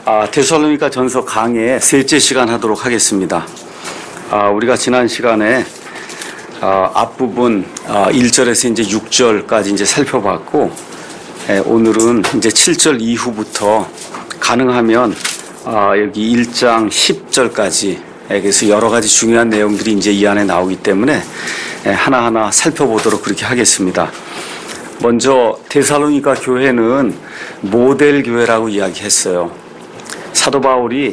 데살로니가 전서 강의 셋째 시간 하도록 하겠습니다. 우리가 지난 시간에 앞부분 1절에서 이제 6절까지 이제 살펴봤고, 오늘은 이제 7절 이후부터 가능하면 여기 1장 10절까지, 그래서 여러 가지 중요한 내용들이 이제 이 안에 나오기 때문에 하나하나 살펴보도록 그렇게 하겠습니다. 먼저 데살로니가 교회는 모델 교회라고 이야기했어요. 사도 바울이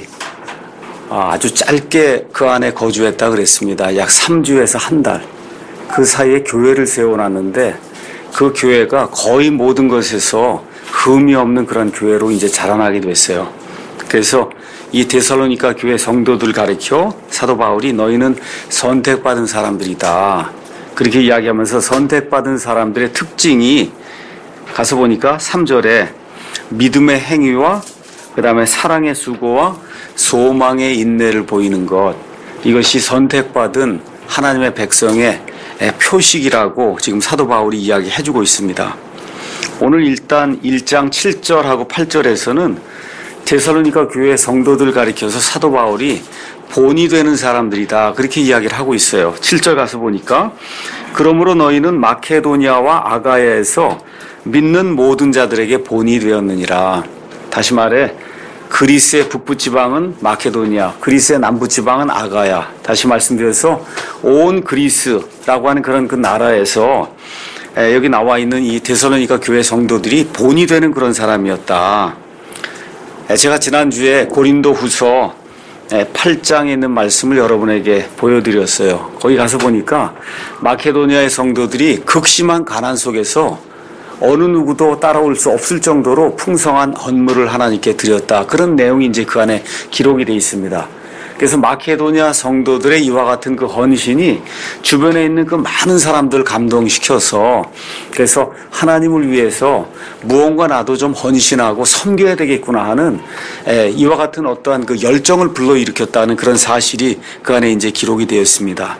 아주 짧게 그 안에 거주했다 그랬습니다. 약 3주에서 한 달. 그 사이에 교회를 세워놨는데 그 교회가 거의 모든 것에서 흠이 없는 그런 교회로 이제 자라나게 됐어요. 그래서 이 데살로니가 교회 성도들 가르쳐 사도 바울이 너희는 선택받은 사람들이다. 그렇게 이야기하면서 선택받은 사람들의 특징이 가서 보니까 3절에 믿음의 행위와 그 다음에 사랑의 수고와 소망의 인내를 보이는 것, 이것이 선택받은 하나님의 백성의 표식이라고 지금 사도 바울이 이야기해주고 있습니다. 오늘 일단 1장 7절하고 8절에서는 데살로니가 교회 성도들 가리켜서 사도 바울이 본이 되는 사람들이다, 그렇게 이야기를 하고 있어요. 7절 가서 보니까 그러므로 너희는 마케도니아와 아가야에서 믿는 모든 자들에게 본이 되었느니라. 다시 말해 그리스의 북부 지방은 마케도니아, 그리스의 남부 지방은 아가야. 다시 말씀드려서 온 그리스라고 하는 그런 그 나라에서 여기 나와 있는 이 데살로니가 교회 성도들이 본이 되는 그런 사람이었다. 제가 지난주에 고린도 후서 8장에 있는 말씀을 여러분에게 보여드렸어요. 거기 가서 보니까 마케도니아의 성도들이 극심한 가난 속에서 어느 누구도 따라올 수 없을 정도로 풍성한 헌물을 하나님께 드렸다, 그런 내용이 이제 그 안에 기록이 되어 있습니다. 그래서 마케도니아 성도들의 이와 같은 그 헌신이 주변에 있는 그 많은 사람들 감동시켜서, 그래서 하나님을 위해서 무언가 나도 좀 헌신하고 섬겨야 되겠구나 하는 이와 같은 어떠한 그 열정을 불러일으켰다는 그런 사실이 그 안에 이제 기록이 되어 있습니다.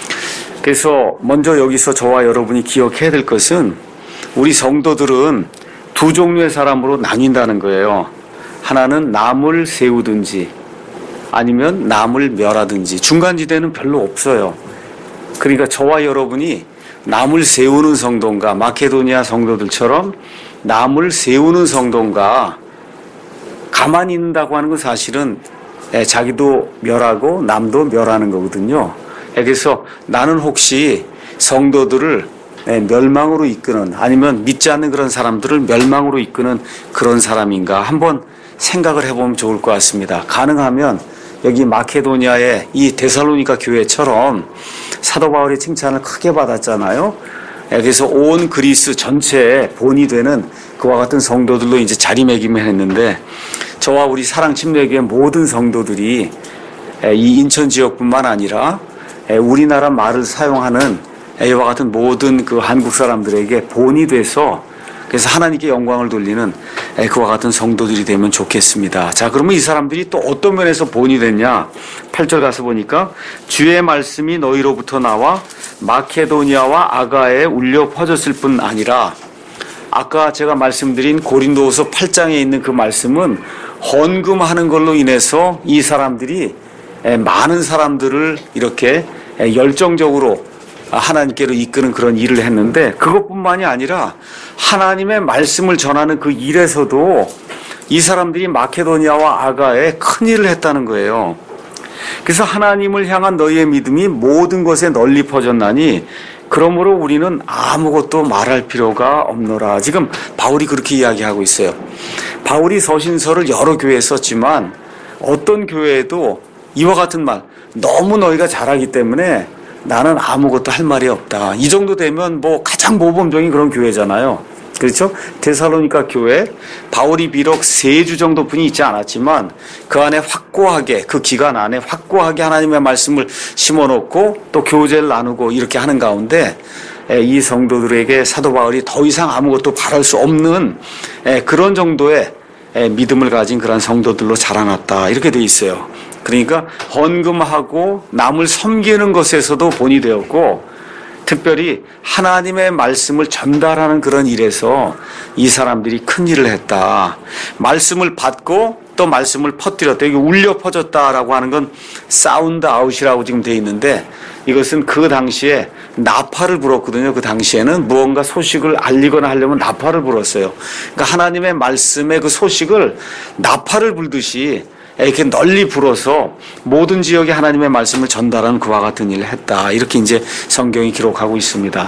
그래서 먼저 여기서 저와 여러분이 기억해야 될 것은 우리 성도들은 두 종류의 사람으로 나뉜다는 거예요. 하나는 남을 세우든지 아니면 남을 멸하든지, 중간지대는 별로 없어요. 그러니까 저와 여러분이 남을 세우는 성도인가, 마케도니아 성도들처럼 남을 세우는 성도인가, 가만히 있는다고 하는 건 사실은 자기도 멸하고 남도 멸하는 거거든요. 그래서 나는 혹시 성도들을 멸망으로 이끄는, 아니면 믿지 않는 그런 사람들을 멸망으로 이끄는 그런 사람인가 한번 생각을 해보면 좋을 것 같습니다. 가능하면 여기 마케도니아의 이 데살로니가 교회처럼 사도 바울의 칭찬을 크게 받았잖아요. 그래서 온 그리스 전체에 본이 되는 그와 같은 성도들로 이제 자리매김을 했는데, 저와 우리 사랑침례교회 모든 성도들이 이 인천 지역뿐만 아니라 우리나라 말을 사용하는 이와 같은 모든 그 한국 사람들에게 본이 돼서, 그래서 하나님께 영광을 돌리는 그와 같은 성도들이 되면 좋겠습니다. 자, 그러면 이 사람들이 또 어떤 면에서 본이 됐냐? 8절 가서 보니까 주의 말씀이 너희로부터 나와 마케도니아와 아가야에 울려 퍼졌을 뿐 아니라, 아까 제가 말씀드린 고린도후서 8장에 있는 그 말씀은 헌금하는 걸로 인해서 이 사람들이 많은 사람들을 이렇게 열정적으로 하나님께로 이끄는 그런 일을 했는데, 그것뿐만이 아니라 하나님의 말씀을 전하는 그 일에서도 이 사람들이 마케도니아와 아가야에 큰 일을 했다는 거예요. 그래서 하나님을 향한 너희의 믿음이 모든 곳에 널리 퍼졌나니 그러므로 우리는 아무것도 말할 필요가 없노라. 지금 바울이 그렇게 이야기하고 있어요. 바울이 서신서를 여러 교회에 썼지만 어떤 교회에도 이와 같은 말, 너무 너희가 잘하기 때문에 나는 아무것도 할 말이 없다, 이 정도 되면 뭐 가장 모범적인 그런 교회잖아요. 그렇죠? 데살로니가 교회, 바울이 비록 3주 정도뿐이 있지 않았지만 그 안에 확고하게, 그 기간 안에 확고하게 하나님의 말씀을 심어놓고 또 교제를 나누고 이렇게 하는 가운데 이 성도들에게 사도 바울이 더 이상 아무것도 바랄 수 없는 그런 정도의 믿음을 가진 그런 성도들로 자라났다, 이렇게 돼 있어요. 그러니까 헌금하고 남을 섬기는 것에서도 본이 되었고, 특별히 하나님의 말씀을 전달하는 그런 일에서 이 사람들이 큰 일을 했다. 말씀을 받고 또 말씀을 퍼뜨렸다. 이게 울려 퍼졌다라고 하는 건 사운드 아웃이라고 지금 돼 있는데 이것은 그 당시에 나팔을 불었거든요. 그 당시에는 무언가 소식을 알리거나 하려면 나팔을 불었어요. 그러니까 하나님의 말씀의 그 소식을 나팔을 불듯이 이렇게 널리 불어서 모든 지역에 하나님의 말씀을 전달하는 그와 같은 일을 했다. 이렇게 이제 성경이 기록하고 있습니다.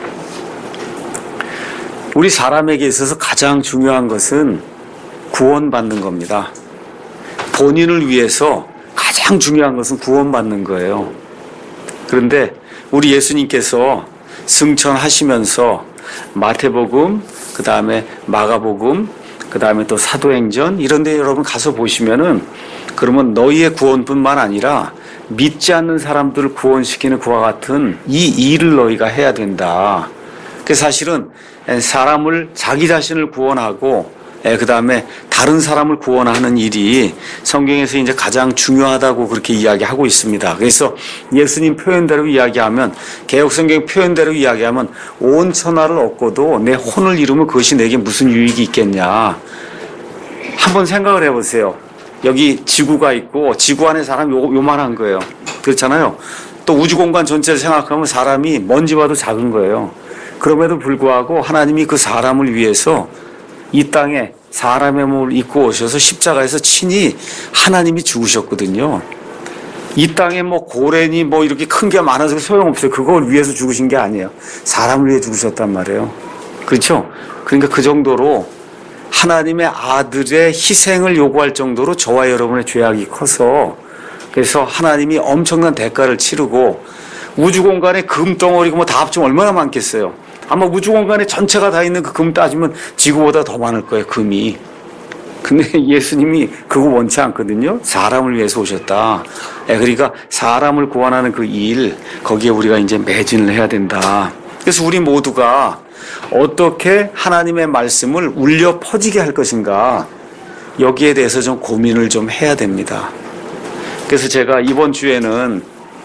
우리 사람에게 있어서 가장 중요한 것은 구원받는 겁니다. 본인을 위해서 가장 중요한 것은 구원받는 거예요. 그런데 우리 예수님께서 승천하시면서 마태복음, 그 다음에 마가복음, 그 다음에 또 사도행전 이런 데 여러분 가서 보시면은 그러면 너희의 구원뿐만 아니라 믿지 않는 사람들을 구원시키는 그와 같은 이 일을 너희가 해야 된다. 그 사실은 사람을 자기 자신을 구원하고 그 다음에 다른 사람을 구원하는 일이 성경에서 이제 가장 중요하다고 그렇게 이야기하고 있습니다. 그래서 예수님 표현대로 이야기하면, 개역성경 표현대로 이야기하면 온 천하를 얻고도 내 혼을 잃으면 그것이 내게 무슨 유익이 있겠냐. 한번 생각을 해보세요. 여기 지구가 있고 지구 안에 사람이 요만한 거예요. 그렇잖아요. 또 우주공간 전체를 생각하면 사람이 먼지와도 작은 거예요. 그럼에도 불구하고 하나님이 그 사람을 위해서 이 땅에 사람의 몸을 입고 오셔서 십자가에서 친히 하나님이 죽으셨거든요. 이 땅에 뭐 고래니 뭐 이렇게 큰 게 많아서 소용없어요. 그걸 위해서 죽으신 게 아니에요. 사람을 위해 죽으셨단 말이에요. 그렇죠? 그러니까 그 정도로 하나님의 아들의 희생을 요구할 정도로 저와 여러분의 죄악이 커서, 그래서 하나님이 엄청난 대가를 치르고 우주공간에 금덩어리고 뭐 다 합치면 얼마나 많겠어요. 아마 우주공간에 전체가 다 있는 그 금 따지면 지구보다 더 많을 거예요, 금이. 근데 예수님이 그거 원치 않거든요. 사람을 위해서 오셨다. 그러니까 사람을 구원하는 그 일, 거기에 우리가 이제 매진을 해야 된다. 그래서 우리 모두가 어떻게 하나님의 말씀을 울려 퍼지게 할 것인가, 여기에 대해서 좀 고민을 좀 해야 됩니다. 그래서 제가 이번 주에는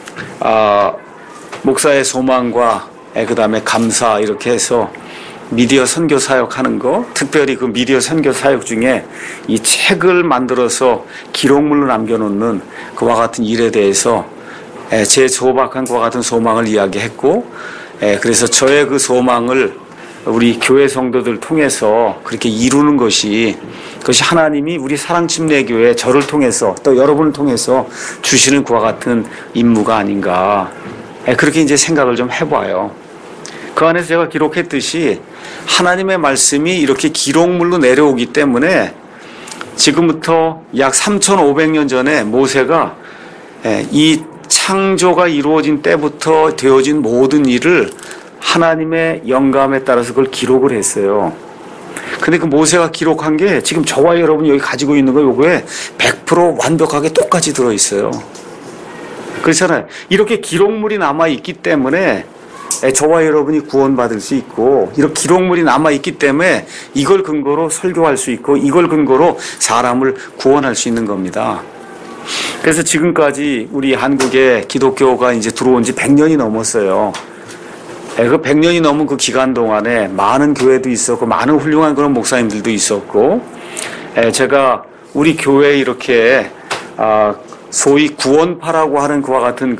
목사의 소망과 그 다음에 감사 이렇게 해서 미디어 선교 사역하는 거, 특별히 그 미디어 선교 사역 중에 이 책을 만들어서 기록물로 남겨놓는 그와 같은 일에 대해서 제 소박한 그와 같은 소망을 이야기했고, 그래서 저의 그 소망을 우리 교회 성도들 통해서 그렇게 이루는 것이, 그것이 하나님이 우리 사랑침례교회 저를 통해서 또 여러분을 통해서 주시는 그와 같은 임무가 아닌가, 그렇게 이제 생각을 좀 해봐요. 그 안에서 제가 기록했듯이 하나님의 말씀이 이렇게 기록물로 내려오기 때문에 지금부터 약 3,500년 전에 모세가 이 창조가 이루어진 때부터 되어진 모든 일을 하나님의 영감에 따라서 그걸 기록을 했어요. 근데 그 모세가 기록한 게 지금 저와 여러분이 여기 가지고 있는 거 요거에 100% 완벽하게 똑같이 들어있어요. 그렇잖아요. 이렇게 기록물이 남아있기 때문에 저와 여러분이 구원받을 수 있고, 이렇게 기록물이 남아있기 때문에 이걸 근거로 설교할 수 있고, 이걸 근거로 사람을 구원할 수 있는 겁니다. 그래서 지금까지 우리 한국에 기독교가 이제 들어온 지 100년이 넘었어요. 그 100년이 넘은 그 기간 동안에 많은 교회도 있었고, 많은 훌륭한 그런 목사님들도 있었고, 제가 우리 교회에 이렇게 소위 구원파라고 하는 그와 같은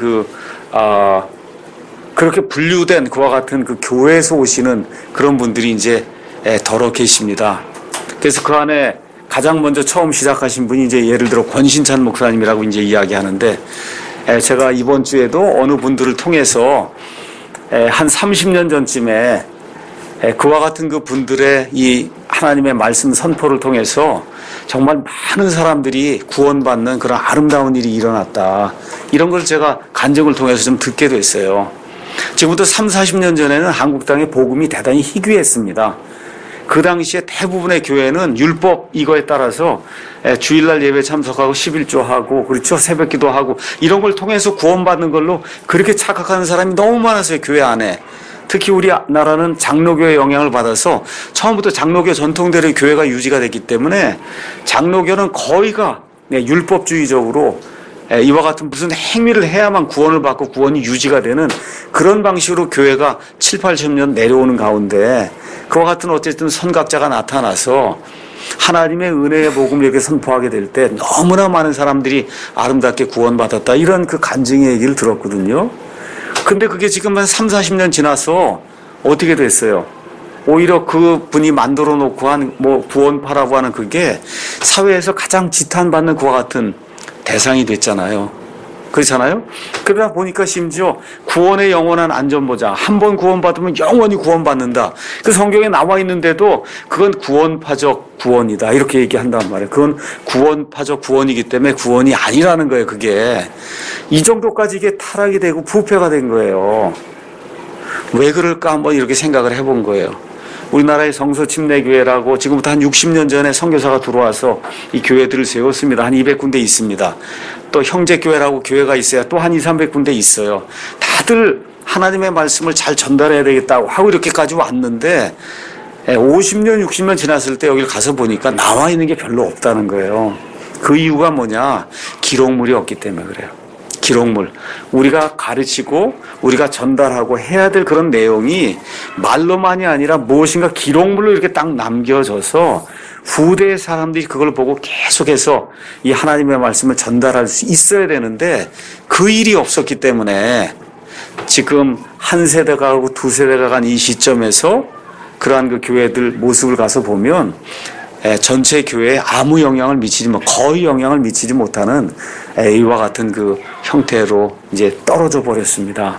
그렇게 분류된 그와 같은 그 교회에서 오시는 그런 분들이 이제 더러 계십니다. 그래서 그 안에 가장 먼저 처음 시작하신 분이 이제 예를 들어 권신찬 목사님이라고 이제 이야기하는데, 제가 이번 주에도 어느 분들을 통해서 한 30년 전쯤에 그와 같은 그 분들의 이 하나님의 말씀 선포를 통해서 정말 많은 사람들이 구원받는 그런 아름다운 일이 일어났다. 이런 걸 제가 간증을 통해서 좀 듣게 됐어요. 지금부터 30-40년 전에는 한국 땅의 복음이 대단히 희귀했습니다. 그 당시에 대부분의 교회는 율법 이거에 따라서 주일날 예배 참석하고 11조하고, 그렇죠, 새벽기도 하고, 이런 걸 통해서 구원받는 걸로 그렇게 착각하는 사람이 너무 많았어요, 교회 안에. 특히 우리나라는 장로교의 영향을 받아서 처음부터 장로교 전통대로 교회가 유지가 됐기 때문에 장로교는 거의가 율법주의적으로 이와 같은 무슨 행위를 해야만 구원을 받고 구원이 유지가 되는 그런 방식으로 교회가 7, 80년 내려오는 가운데, 그와 같은 어쨌든 선각자가 나타나서 하나님의 은혜의 복음을 이렇게 선포하게 될 때 너무나 많은 사람들이 아름답게 구원받았다. 이런 그 간증의 얘기를 들었거든요. 근데 그게 지금 한 3, 40년 지나서 어떻게 됐어요? 오히려 그 분이 만들어 놓고 한 구원파라고 하는 그게 사회에서 가장 지탄받는 그와 같은 대상이 됐잖아요. 그렇잖아요? 그러다 보니까 심지어 구원의 영원한 안전보장, 한 번 구원받으면 영원히 구원받는다. 그 성경에 나와 있는데도 그건 구원파적 구원이다. 이렇게 얘기한단 말이에요. 그건 구원파적 구원이기 때문에 구원이 아니라는 거예요, 그게. 이 정도까지 이게 타락이 되고 부패가 된 거예요. 왜 그럴까 한번 이렇게 생각을 해본 거예요. 우리나라의 성서침례교회라고 지금부터 한 60년 전에 선교사가 들어와서 이 교회들을 세웠습니다. 한 200군데 있습니다. 또 형제교회라고 교회가 있어야 또 한 200~300군데 있어요. 다들 하나님의 말씀을 잘 전달해야 되겠다고 하고 이렇게까지 왔는데 50년, 60년 지났을 때 여기를 가서 보니까 나와 있는 게 별로 없다는 거예요. 그 이유가 뭐냐? 기록물이 없기 때문에 그래요. 기록물. 우리가 가르치고 우리가 전달하고 해야 될 그런 내용이 말로만이 아니라 무엇인가 기록물로 이렇게 딱 남겨져서 후대의 사람들이 그걸 보고 계속해서 이 하나님의 말씀을 전달할 수 있어야 되는데 그 일이 없었기 때문에 지금 한 세대가 가고 두 세대가 간 이 시점에서 그러한 그 교회들 모습을 가서 보면 전체 교회에 아무 영향을 거의 영향을 미치지 못하는 이와 같은 그 형태로 이제 떨어져 버렸습니다.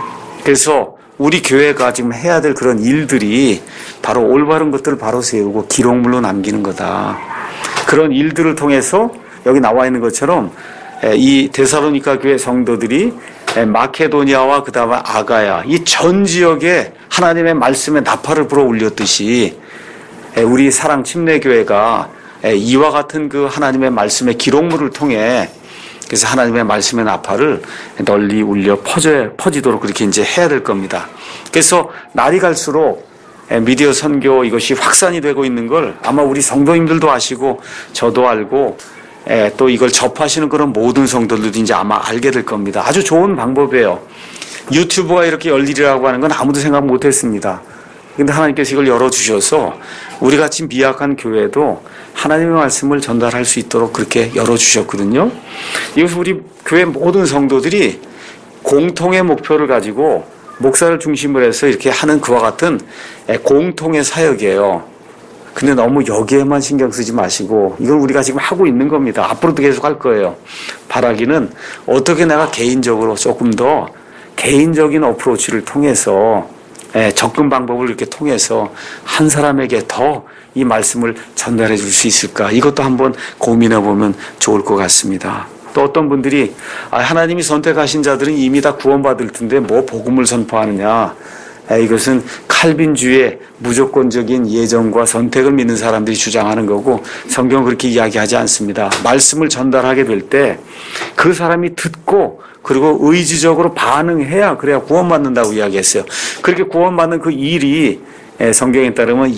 그래서 우리 교회가 지금 해야 될 그런 일들이 바로 올바른 것들을 바로 세우고 기록물로 남기는 거다. 그런 일들을 통해서 여기 나와 있는 것처럼 이 데살로니가 교회 성도들이 마케도니아와 그 다음에 아가야 이 전 지역에 하나님의 말씀에 나팔을 불어 올렸듯이 우리 사랑 침례교회가 이와 같은 그 하나님의 말씀의 기록물을 통해 그래서 하나님의 말씀의 나팔을 널리 울려 퍼지도록 그렇게 이제 해야 될 겁니다. 그래서 날이 갈수록 미디어 선교 이것이 확산이 되고 있는 걸 아마 우리 성도님들도 아시고 저도 알고 또 이걸 접하시는 그런 모든 성도들도 이제 아마 알게 될 겁니다. 아주 좋은 방법이에요. 유튜브가 이렇게 열리리라고 하는 건 아무도 생각 못 했습니다. 근데 하나님께서 이걸 열어주셔서 우리 같이 미약한 교회도 하나님의 말씀을 전달할 수 있도록 그렇게 열어주셨거든요. 이것은 우리 교회 모든 성도들이 공통의 목표를 가지고 목사를 중심으로 해서 이렇게 하는 그와 같은 공통의 사역이에요. 근데 너무 여기에만 신경 쓰지 마시고 이걸 우리가 지금 하고 있는 겁니다. 앞으로도 계속 할 거예요. 바라기는 어떻게 내가 개인적으로 조금 더 개인적인 어프로치를 통해서 접근 방법을 이렇게 통해서 한 사람에게 더 이 말씀을 전달해 줄 수 있을까? 이것도 한번 고민해 보면 좋을 것 같습니다. 또 어떤 분들이 하나님이 선택하신 자들은 이미 다 구원받을 텐데 뭐 복음을 선포하느냐? 이것은 칼빈주의 무조건적인 예정과 선택을 믿는 사람들이 주장하는 거고 성경은 그렇게 이야기하지 않습니다. 말씀을 전달하게 될 때 그 사람이 듣고 그리고 의지적으로 반응해야 그래야 구원받는다고 이야기했어요. 그렇게 구원받는 그 일이 성경에 따르면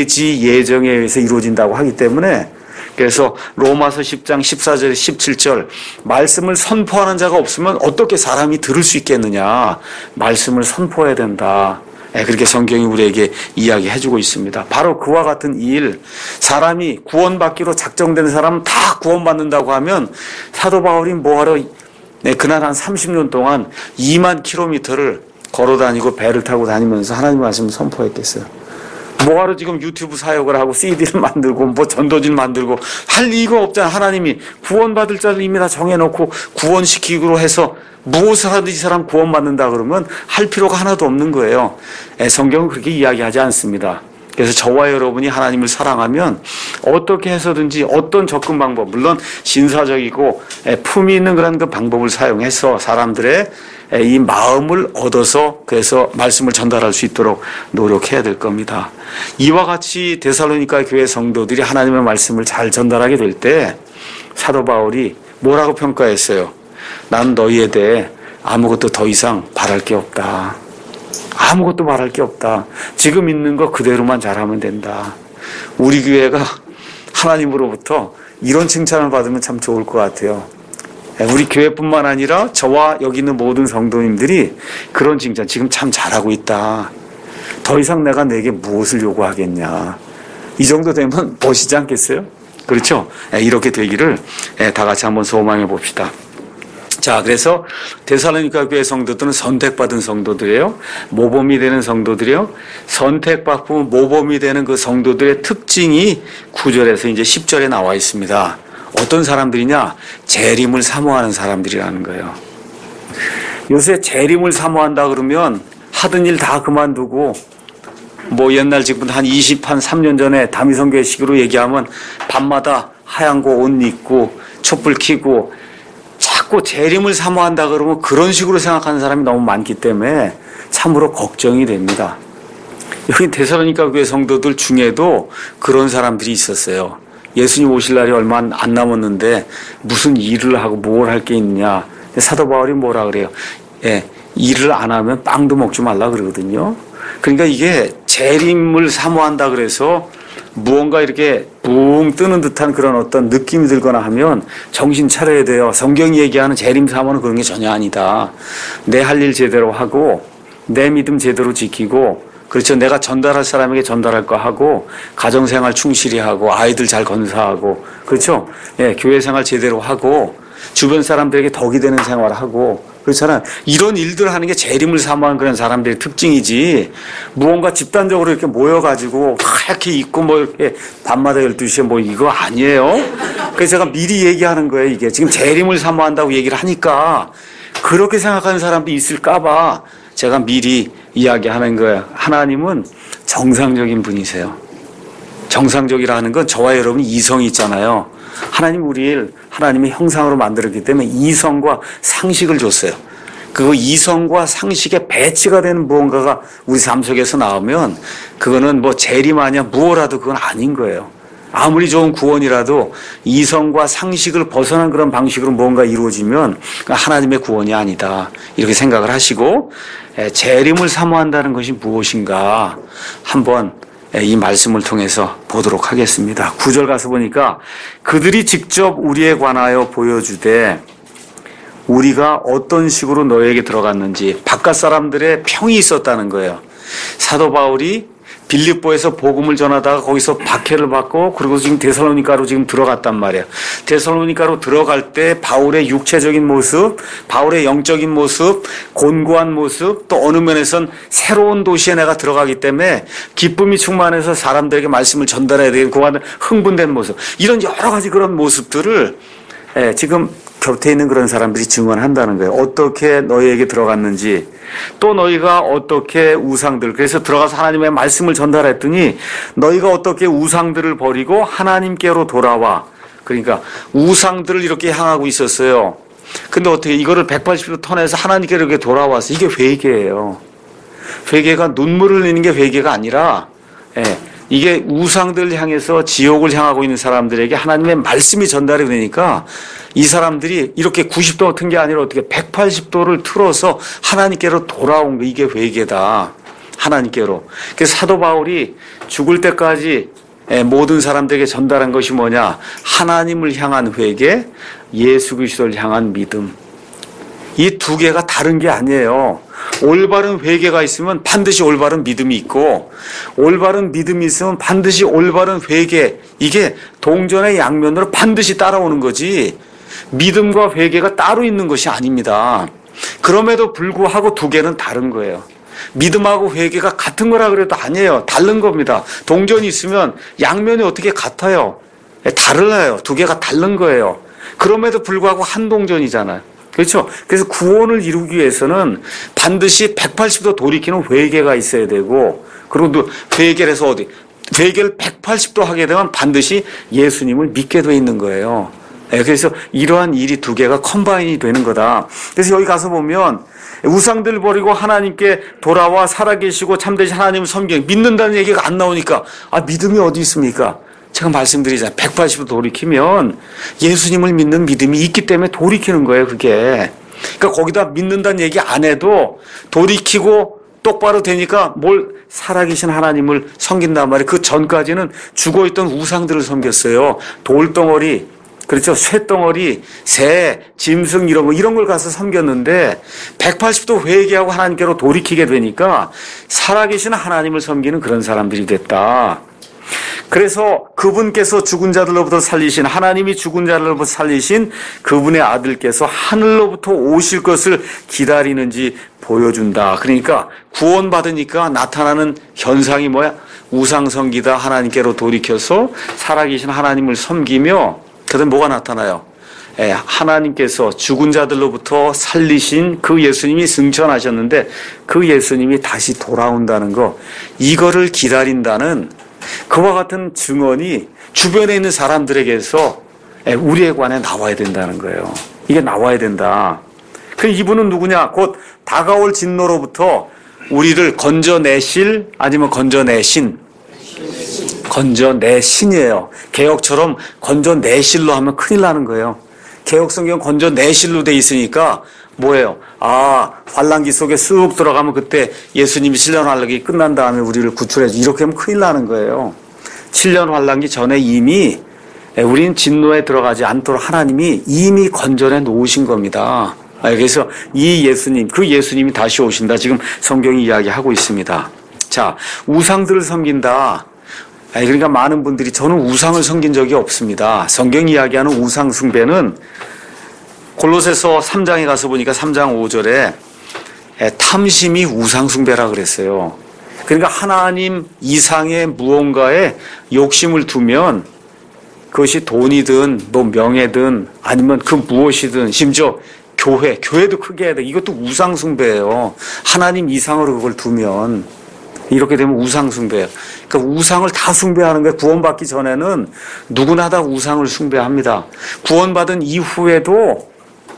예정에 의해서 이루어진다고 하기 때문에 그래서 로마서 10장 14절 17절 말씀을 선포하는 자가 없으면 어떻게 사람이 들을 수 있겠느냐. 말씀을 선포해야 된다. 그렇게 성경이 우리에게 이야기해주고 있습니다. 바로 그와 같은 일, 사람이 구원받기로 작정된 사람은 다 구원받는다고 하면 사도 바울이 뭐하러 그날 한 30년 동안 2만 킬로미터를 걸어다니고 배를 타고 다니면서 하나님의 말씀을 선포했겠어요. 뭐하러 지금 유튜브 사역을 하고 CD를 만들고 뭐 전도지를 만들고 할 이유가 없잖아. 하나님이 구원받을 자를 이미 다 정해놓고 구원시키기로 해서 무엇을 하든지 이 사람 구원받는다 그러면 할 필요가 하나도 없는 거예요. 성경은 그렇게 이야기하지 않습니다. 그래서 저와 여러분이 하나님을 사랑하면 어떻게 해서든지 어떤 접근 방법, 물론 신사적이고 품위 있는 그런 그 방법을 사용해서 사람들의 이 마음을 얻어서 그래서 말씀을 전달할 수 있도록 노력해야 될 겁니다. 이와 같이 데살로니가 교회 성도들이 하나님의 말씀을 잘 전달하게 될 때 사도 바울이 뭐라고 평가했어요? 난 너희에 대해 아무것도 더 이상 바랄 게 없다. 아무것도 말할 게 없다. 지금 있는 거 그대로만 잘하면 된다. 우리 교회가 하나님으로부터 이런 칭찬을 받으면 참 좋을 것 같아요. 우리 교회뿐만 아니라 저와 여기 있는 모든 성도님들이 그런 칭찬, 지금 참 잘하고 있다. 더 이상 내가 내게 무엇을 요구하겠냐. 이 정도 되면 멋이지 않겠어요? 그렇죠? 이렇게 되기를 다 같이 한번 소망해 봅시다. 자, 그래서 데살로니가 교회 성도들은 선택받은 성도들이에요. 모범이 되는 성도들이요. 선택받고 모범이 되는 그 성도들의 특징이 9절에서 이제 10절에 나와 있습니다. 어떤 사람들이냐? 재림을 사모하는 사람들이라는 거예요. 요새 재림을 사모한다 그러면 하던 일 다 그만두고 뭐 옛날 지금 한 3년 전에 다미성교회식으로 얘기하면 밤마다 하얀 거 옷 입고 촛불 켜고 자꾸 재림을 사모한다 그러면 그런 식으로 생각하는 사람이 너무 많기 때문에 참으로 걱정이 됩니다. 여기 데살로니가 교회 성도들 중에도 그런 사람들이 있었어요. 예수님 오실 날이 얼마 안 남았는데 무슨 일을 하고 뭘 할 게 있냐. 사도 바울이 뭐라 그래요? 일을 안 하면 빵도 먹지 말라 그러거든요. 그러니까 이게 재림을 사모한다 그래서 무언가 이렇게 붕 뜨는 듯한 그런 어떤 느낌이 들거나 하면 정신 차려야 돼요. 성경이 얘기하는 재림 사모는 그런 게 전혀 아니다. 내 할 일 제대로 하고 내 믿음 제대로 지키고 그렇죠. 내가 전달할 사람에게 전달할 거 하고 가정생활 충실히 하고 아이들 잘 건사하고 그렇죠. 교회 생활 제대로 하고 주변 사람들에게 덕이 되는 생활을 하고 그렇잖아요. 이런 일들 하는 게 재림을 사모하는 그런 사람들의 특징이지 무언가 집단적으로 이렇게 모여가지고 하얗게 입고 뭐 이렇게 밤마다 12시에 뭐 이거 아니에요. 그래서 제가 미리 얘기하는 거예요. 이게 지금 재림을 사모한다고 얘기를 하니까 그렇게 생각하는 사람도 있을까봐 제가 미리 이야기하는 거예요. 하나님은 정상적인 분이세요. 정상적이라는 건 저와 여러분 이성이 있잖아요. 하나님 우리를 하나님의 형상으로 만들었기 때문에 이성과 상식을 줬어요. 그 이성과 상식의 배치가 되는 무언가가 우리 삶 속에서 나오면 그거는 뭐 재림하냐 무엇라도 그건 아닌 거예요. 아무리 좋은 구원이라도 이성과 상식을 벗어난 그런 방식으로 무언가 이루어지면 하나님의 구원이 아니다. 이렇게 생각을 하시고 재림을 사모한다는 것이 무엇인가 한번 이 말씀을 통해서 보도록 하겠습니다. 9절 가서 보니까 그들이 직접 우리에 관하여 보여주되 우리가 어떤 식으로 너에게 들어갔는지 바깥 사람들의 평이 있었다는 거예요. 사도 바울이 빌립보에서 복음을 전하다가 거기서 박해를 받고 그리고 지금 데살로니가로 지금 들어갔단 말이에요. 데살로니가로 들어갈 때 바울의 육체적인 모습, 바울의 영적인 모습, 곤고한 모습, 또 어느 면에선 새로운 도시에 내가 들어가기 때문에 기쁨이 충만해서 사람들에게 말씀을 전달해야 되는 그와는 흥분된 모습, 이런 여러 가지 그런 모습들을 지금 곁에 있는 그런 사람들이 증언한다는 거예요. 어떻게 너희에게 들어갔는지, 또 너희가 어떻게 우상들, 그래서 들어가서 하나님의 말씀을 전달했더니 너희가 어떻게 우상들을 버리고 하나님께로 돌아와. 그러니까 우상들을 이렇게 향하고 있었어요. 근데 어떻게 이거를 180도 턴해서 하나님께로 이렇게 돌아와서 이게 회개예요. 회개가 눈물을 흘리는 게 회개가 아니라 이게 우상들을 향해서 지옥을 향하고 있는 사람들에게 하나님의 말씀이 전달이 되니까 이 사람들이 이렇게 90도 튼 게 아니라 어떻게 180도를 틀어서 하나님께로 돌아온 거, 이게 회개다. 하나님께로. 그래서 사도 바울이 죽을 때까지 모든 사람들에게 전달한 것이 뭐냐? 하나님을 향한 회개, 예수 그리스도를 향한 믿음. 이 두 개가 다른 게 아니에요. 올바른 회개가 있으면 반드시 올바른 믿음이 있고 올바른 믿음이 있으면 반드시 올바른 회개, 이게 동전의 양면으로 반드시 따라오는 거지 믿음과 회개가 따로 있는 것이 아닙니다. 그럼에도 불구하고 두 개는 다른 거예요. 믿음하고 회개가 같은 거라 그래도 아니에요. 다른 겁니다. 동전이 있으면 양면이 어떻게 같아요? 달라요. 두 개가 다른 거예요. 그럼에도 불구하고 한 동전이잖아요. 그렇죠? 그래서 구원을 이루기 위해서는 반드시 180도 돌이키는 회개가 있어야 되고, 그리고 또 회개를 해서 회개를 180도 하게 되면 반드시 예수님을 믿게 돼 있는 거예요. 그래서 이러한 일이 두 개가 컴바인이 되는 거다. 그래서 여기 가서 보면 우상들 버리고 하나님께 돌아와 살아계시고 참되신 하나님을 섬기는, 믿는다는 얘기가 안 나오니까 믿음이 어디 있습니까? 제가 말씀드리잖아요. 180도 돌이키면 예수님을 믿는 믿음이 있기 때문에 돌이키는 거예요, 그게. 그러니까 거기다 믿는다는 얘기 안 해도 돌이키고 똑바로 되니까 뭘 살아계신 하나님을 섬긴단 말이에요. 그 전까지는 죽어있던 우상들을 섬겼어요. 돌덩어리, 그렇죠. 쇠덩어리, 새, 짐승 이런 걸 가서 섬겼는데 180도 회개하고 하나님께로 돌이키게 되니까 살아계신 하나님을 섬기는 그런 사람들이 됐다. 그래서 그분께서 죽은 자들로부터 살리신, 하나님이 죽은 자들로부터 살리신 그분의 아들께서 하늘로부터 오실 것을 기다리는지 보여준다. 그러니까 구원받으니까 나타나는 현상이 뭐야? 우상섬기다 하나님께로 돌이켜서 살아계신 하나님을 섬기며, 그다음에 뭐가 나타나요? 하나님께서 죽은 자들로부터 살리신 그 예수님이 승천하셨는데 그 예수님이 다시 돌아온다는 거, 이거를 기다린다는 그와 같은 증언이 주변에 있는 사람들에게서 우리에 관해 나와야 된다는 거예요. 이게 나와야 된다. 그 이분은 누구냐? 곧 다가올 진노로부터 우리를 건져내실, 아니면 건져내신, 건져내신이에요. 개혁처럼 건져내실로 하면 큰일 나는 거예요. 개혁성경 건져내실로 돼 있으니까 뭐예요? 환란기 속에 쑥 들어가면 그때 예수님이 7년 환란기 끝난 다음에 우리를 구출해 주, 이렇게 하면 큰일 나는 거예요. 7년 환란기 전에 이미 우리는 진노에 들어가지 않도록 하나님이 이미 건져내 놓으신 겁니다. 그래서 이 예수님, 그 예수님이 다시 오신다. 지금 성경이 이야기하고 있습니다. 자, 우상들을 섬긴다. 그러니까 많은 분들이 저는 우상을 섬긴 적이 없습니다. 성경이 이야기하는 우상 숭배는 골로새서 3장에 가서 보니까 3장 5절에 탐심이 우상 숭배라 그랬어요. 그러니까 하나님 이상의 무언가에 욕심을 두면 그것이 돈이든 뭐 명예든 아니면 그 무엇이든, 심지어 교회도 크게 해야 돼. 이것도 우상 숭배예요. 하나님 이상으로 그걸 두면 이렇게 되면 우상 숭배예요. 그러니까 우상을 다 숭배하는 거예요. 구원받기 전에는 누구나 다 우상을 숭배합니다. 구원받은 이후에도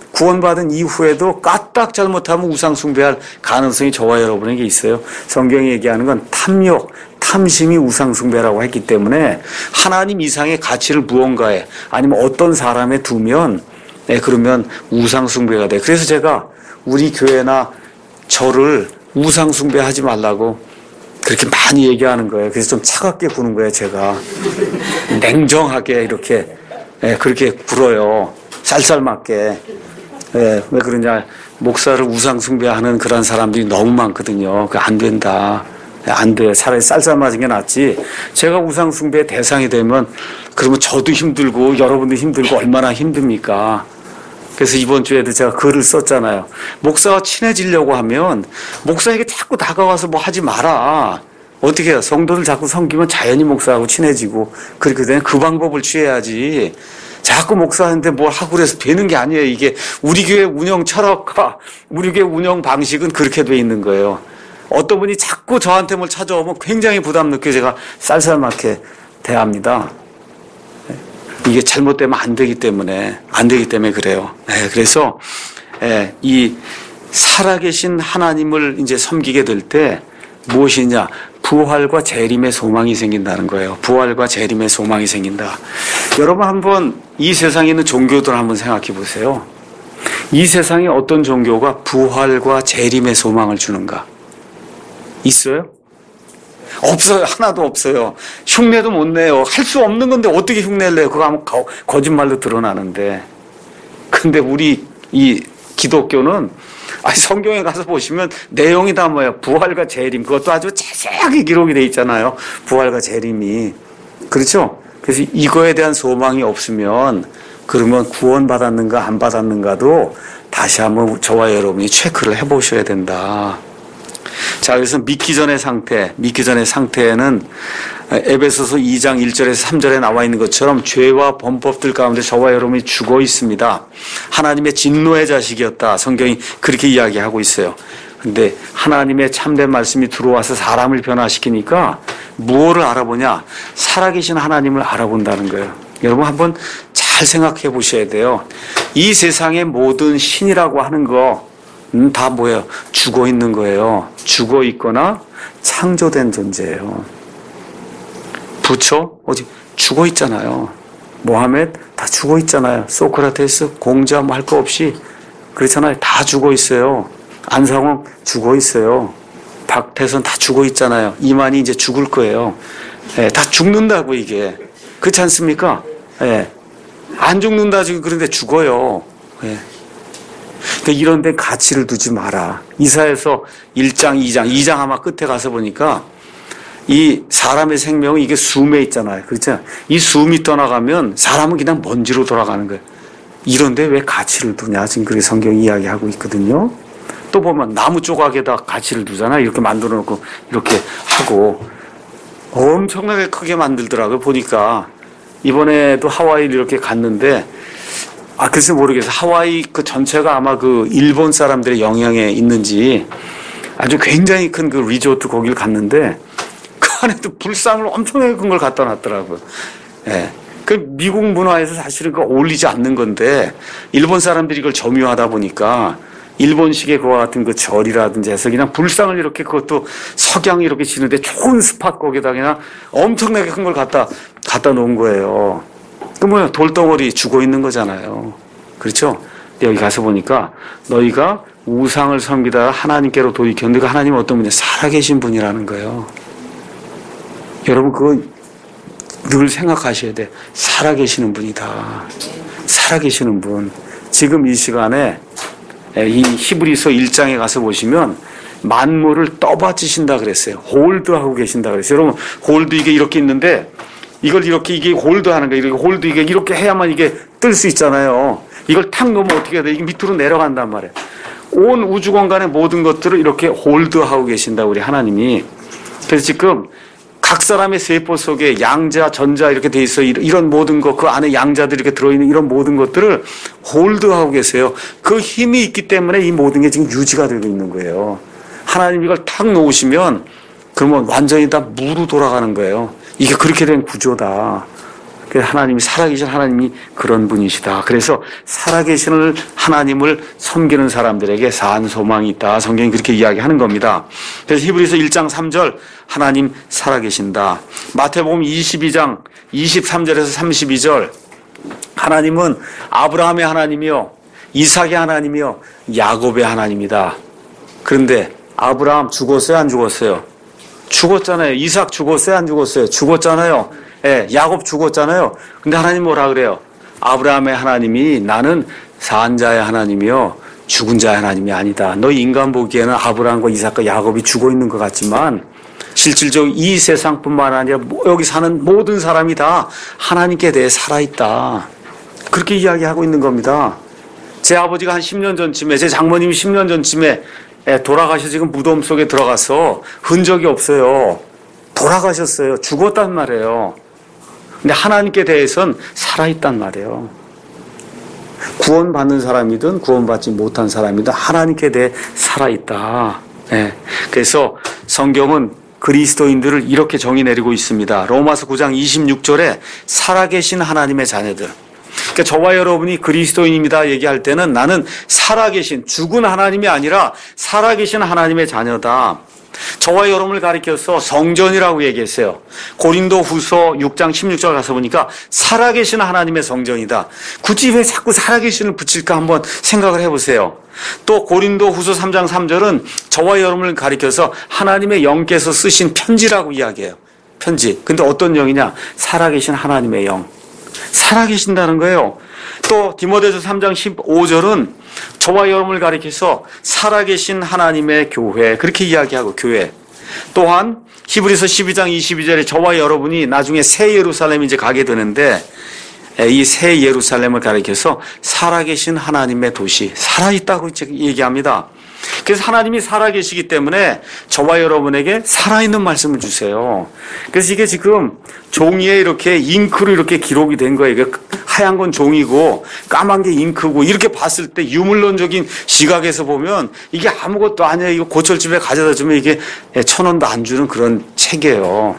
까딱 잘못하면 우상 숭배할 가능성이 저와 여러분에게 있어요. 성경이 얘기하는 건 탐욕, 탐심이 우상 숭배라고 했기 때문에 하나님 이상의 가치를 무언가에 아니면 어떤 사람에 두면 그러면 우상 숭배가 돼. 그래서 제가 우리 교회나 저를 우상 숭배하지 말라고 그렇게 많이 얘기하는 거예요. 그래서 좀 차갑게 구는 거예요, 제가. 냉정하게 이렇게, 그렇게 굴어요. 쌀쌀맞게. 왜 그러냐. 목사를 우상숭배하는 그런 사람들이 너무 많거든요. 안 된다. 안 돼. 차라리 쌀쌀맞은 게 낫지. 제가 우상숭배의 대상이 되면, 그러면 저도 힘들고, 여러분도 힘들고, 얼마나 힘듭니까? 그래서 이번 주에도 제가 글을 썼잖아요. 목사와 친해지려고 하면 목사에게 자꾸 다가와서 뭐 하지 마라. 어떻게 해요? 성도들 자꾸 섬기면 자연히 목사하고 친해지고 그렇게 되면 그 방법을 취해야지. 자꾸 목사한테 뭘 하고 그래서 되는 게 아니에요. 이게 우리 교회 운영 철학과 우리 교회 운영 방식은 그렇게 돼 있는 거예요. 어떤 분이 자꾸 저한테 뭘 찾아오면 굉장히 부담 느껴 제가 쌀쌀맞게 대합니다. 이게 잘못되면 안 되기 때문에 그래요. 그래서 이 살아계신 하나님을 이제 섬기게 될 때 무엇이냐? 부활과 재림의 소망이 생긴다는 거예요. 부활과 재림의 소망이 생긴다. 여러분 한번 이 세상에 있는 종교들 한번 생각해 보세요. 이 세상에 어떤 종교가 부활과 재림의 소망을 주는가? 있어요? 없어요. 하나도 없어요. 흉내도 못 내요. 할 수 없는 건데 어떻게 흉내를 내요? 그거 하면 거짓말로 드러나는데. 근데 우리 이 기독교는 성경에 가서 보시면 내용이 다 뭐예요? 부활과 재림. 그것도 아주 자세하게 기록이 돼 있잖아요. 부활과 재림이. 그렇죠? 그래서 이거에 대한 소망이 없으면 그러면 구원받았는가 안 받았는가도 다시 한번 저와 여러분이 체크를 해보셔야 된다. 자, 그래서 믿기 전의 상태에는 에베소서 2장 1절에서 3절에 나와 있는 것처럼 죄와 범법들 가운데 저와 여러분이 죽어 있습니다. 하나님의 진노의 자식이었다. 성경이 그렇게 이야기하고 있어요. 근데 하나님의 참된 말씀이 들어와서 사람을 변화시키니까 무엇을 알아보냐? 살아계신 하나님을 알아본다는 거예요. 여러분 한번 잘 생각해 보셔야 돼요. 이 세상의 모든 신이라고 하는 거 다 뭐예요? 죽어 있는 거예요. 죽어 있거나 창조된 존재예요. 부처 어디 죽어 있잖아요. 모하메드 다 죽어 있잖아요. 소크라테스 공자 뭐 할 거 없이 그렇잖아요. 다 죽어 있어요. 안상홍 죽어 있어요. 박태선 다 죽어 있잖아요. 이만희 이제 죽을 거예요. 다 죽는다고 이게. 그렇지 않습니까? 안 죽는다 지금 그런데 죽어요. 그러니까 이런 데 가치를 두지 마라. 이사야서 1장, 2장 아마 끝에 가서 보니까 이 사람의 생명은 이게 숨에 있잖아요. 그렇죠? 이 숨이 떠나가면 사람은 그냥 먼지로 돌아가는 거예요. 이런데 왜 가치를 두냐? 지금 그렇게 성경이 이야기하고 있거든요. 또 보면 나무 조각에다 가치를 두잖아요. 이렇게 만들어 놓고 이렇게 하고 엄청나게 크게 만들더라고요. 보니까 이번에도 하와이를 이렇게 갔는데 글쎄 모르겠어요. 하와이 그 전체가 아마 그 일본 사람들의 영향에 있는지 아주 굉장히 큰 그 리조트 거기를 갔는데 그 안에도 불상을 엄청나게 큰 걸 갖다 놨더라고요. 예. 그 미국 문화에서 사실은 그 어울리지 않는 건데 일본 사람들이 이걸 점유하다 보니까 일본식의 그와 같은 그 절이라든지 해서 그냥 불상을 이렇게 그것도 석양 이렇게 치는데 좋은 스팟 거기다 그냥 엄청나게 큰 걸 갖다 놓은 거예요. 그 뭐야 돌덩어리 죽어 있는 거잖아요. 그렇죠? 여기 가서 보니까 너희가 우상을 섬기다가 하나님께로 돌이켰는데 그 하나님은 어떤 분이냐? 살아계신 분이라는 거예요. 여러분 그거 늘 생각하셔야 돼. 살아계시는 분이다. 살아계시는 분. 지금 이 시간에 이 히브리서 1장에 가서 보시면 만물을 떠받치신다 그랬어요. 홀드하고 계신다 그랬어요. 여러분 홀드 이게 이렇게 있는데 이걸 이렇게 이게 홀드하는 거예요. 이렇게 홀드 이렇게 해야만 이게 뜰 수 있잖아요. 이걸 탁 놓으면 어떻게 해야 돼? 이게 밑으로 내려간단 말이에요. 온 우주 공간의 모든 것들을 이렇게 홀드하고 계신다 우리 하나님이. 그래서 지금 각 사람의 세포 속에 양자, 전자 이렇게 돼 있어. 이런 모든 것, 그 안에 양자들이 이렇게 들어있는 이런 모든 것들을 홀드하고 계세요. 그 힘이 있기 때문에 이 모든 게 지금 유지가 되고 있는 거예요. 하나님 이걸 탁 놓으시면 그러면 완전히 다 무로 돌아가는 거예요. 이게 그렇게 된 구조다. 하나님이 살아계신 하나님이 그런 분이시다. 그래서 살아계신 하나님을 섬기는 사람들에게 산 소망이 있다. 성경이 그렇게 이야기하는 겁니다. 그래서 히브리서 1장 3절 하나님 살아계신다. 마태복음 22장 23절에서 32절 하나님은 아브라함의 하나님이요 이삭의 하나님이요 야곱의 하나님이다. 그런데 아브라함 죽었어요? 안 죽었어요? 죽었잖아요. 이삭 죽었어요? 안 죽었어요? 죽었잖아요. 예, 야곱 죽었잖아요. 근데 하나님 뭐라 그래요? 아브라함의 하나님이 나는 산 자의 하나님이요 죽은 자의 하나님이 아니다. 너 인간 보기에는 아브라함과 이삭과 야곱이 죽어 있는 것 같지만 실질적으로 이 세상뿐만 아니라 여기 사는 모든 사람이 다 하나님께 대해 살아있다. 그렇게 이야기하고 있는 겁니다. 제 아버지가 한 10년 전쯤에 제 장모님이 10년 전쯤에 돌아가셔서 지금 무덤 속에 들어가서 흔적이 없어요. 돌아가셨어요. 죽었단 말이에요. 근데 하나님께 대해서는 살아있단 말이에요. 구원받는 사람이든 구원받지 못한 사람이든 하나님께 대해 살아있다. 네. 그래서 성경은 그리스도인들을 이렇게 정의 내리고 있습니다. 로마서 9장 26절에 살아계신 하나님의 자녀들. 그러니까 저와 여러분이 그리스도인입니다 얘기할 때는 나는 살아계신 죽은 하나님이 아니라 살아계신 하나님의 자녀다. 저와 여러분을 가리켜서 성전이라고 얘기했어요. 고린도 후서 6장 16절 가서 보니까 살아계신 하나님의 성전이다. 굳이 왜 자꾸 살아계신을 붙일까 한번 생각을 해보세요. 또 고린도 후서 3장 3절은 저와 여러분을 가리켜서 하나님의 영께서 쓰신 편지라고 이야기해요. 편지. 근데 어떤 영이냐? 살아계신 하나님의 영. 살아계신다는 거예요. 또 디모데서 3장 15절은 저와 여러분을 가리켜서 살아계신 하나님의 교회 그렇게 이야기하고 교회. 또한 히브리서 12장 22절에 저와 여러분이 나중에 새 예루살렘 이제 가게 되는데 이 새 예루살렘을 가리켜서 살아계신 하나님의 도시 살아있다고 얘기합니다. 그래서 하나님이 살아계시기 때문에 저와 여러분에게 살아있는 말씀을 주세요. 그래서 이게 지금 종이에 이렇게 잉크로 이렇게 기록이 된 거예요. 이게 하얀 건 종이고 까만 게 잉크고 이렇게 봤을 때 유물론적인 시각에서 보면 이게 아무것도 아니에요. 이거 고철집에 가져다 주면 이게 1,000원도 안 주는 그런 책이에요.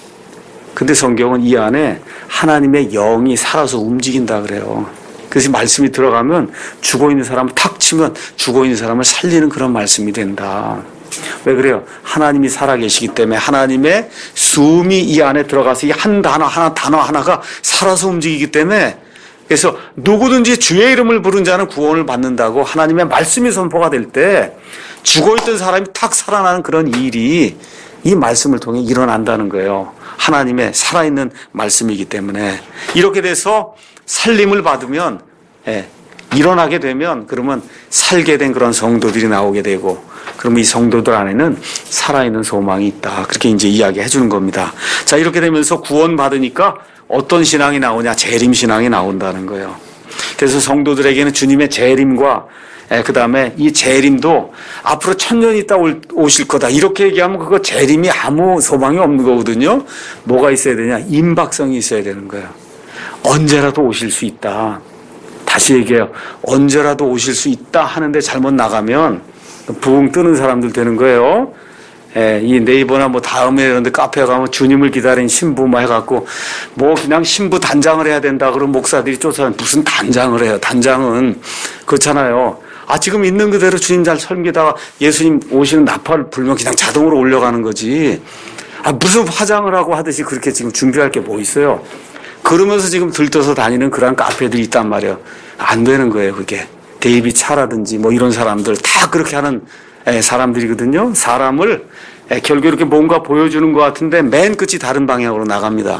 근데 성경은 이 안에 하나님의 영이 살아서 움직인다 그래요. 그래서 말씀이 들어가면 죽어있는 사람을 탁 치면 죽어있는 사람을 살리는 그런 말씀이 된다. 왜 그래요? 하나님이 살아계시기 때문에 하나님의 숨이 이 안에 들어가서 이 한 단어 하나가 살아서 움직이기 때문에 그래서 누구든지 주의 이름을 부른 자는 구원을 받는다고 하나님의 말씀이 선포가 될 때 죽어있던 사람이 탁 살아나는 그런 일이 이 말씀을 통해 일어난다는 거예요. 하나님의 살아있는 말씀이기 때문에 이렇게 돼서 살림을 받으면 일어나게 되면 그러면 살게 된 그런 성도들이 나오게 되고 그러면 이 성도들 안에는 살아있는 소망이 있다. 그렇게 이제 이야기해 주는 겁니다. 자, 이렇게 되면서 구원받으니까 어떤 신앙이 나오냐? 재림 신앙이 나온다는 거예요. 그래서 성도들에게는 주님의 재림과 그 다음에 이 재림도 앞으로 1000년 있다 오실 거다. 이렇게 얘기하면 그거 재림이 아무 소망이 없는 거거든요. 뭐가 있어야 되냐? 임박성이 있어야 되는 거예요. 언제라도 오실 수 있다. 다시 얘기해요. 언제라도 오실 수 있다 하는데 잘못 나가면 부흥 뜨는 사람들 되는 거예요. 이 네이버나 뭐 다음에 이런 데 카페에 가면 주님을 기다린 신부 뭐 해갖고 뭐 그냥 신부 단장을 해야 된다. 그럼 목사들이 쫓아내면 무슨 단장을 해요. 단장은 그렇잖아요. 지금 있는 그대로 주님 잘 섬기다가 예수님 오시는 나팔을 불면 그냥 자동으로 올려가는 거지. 무슨 화장을 하고 하듯이 그렇게 지금 준비할 게 뭐 있어요. 그러면서 지금 들떠서 다니는 그런 카페들이 있단 말이에요. 안 되는 거예요, 그게. 데이비 차라든지 뭐 이런 사람들 다 그렇게 하는 사람들이거든요. 사람을 결국 이렇게 뭔가 보여주는 것 같은데 맨 끝이 다른 방향으로 나갑니다.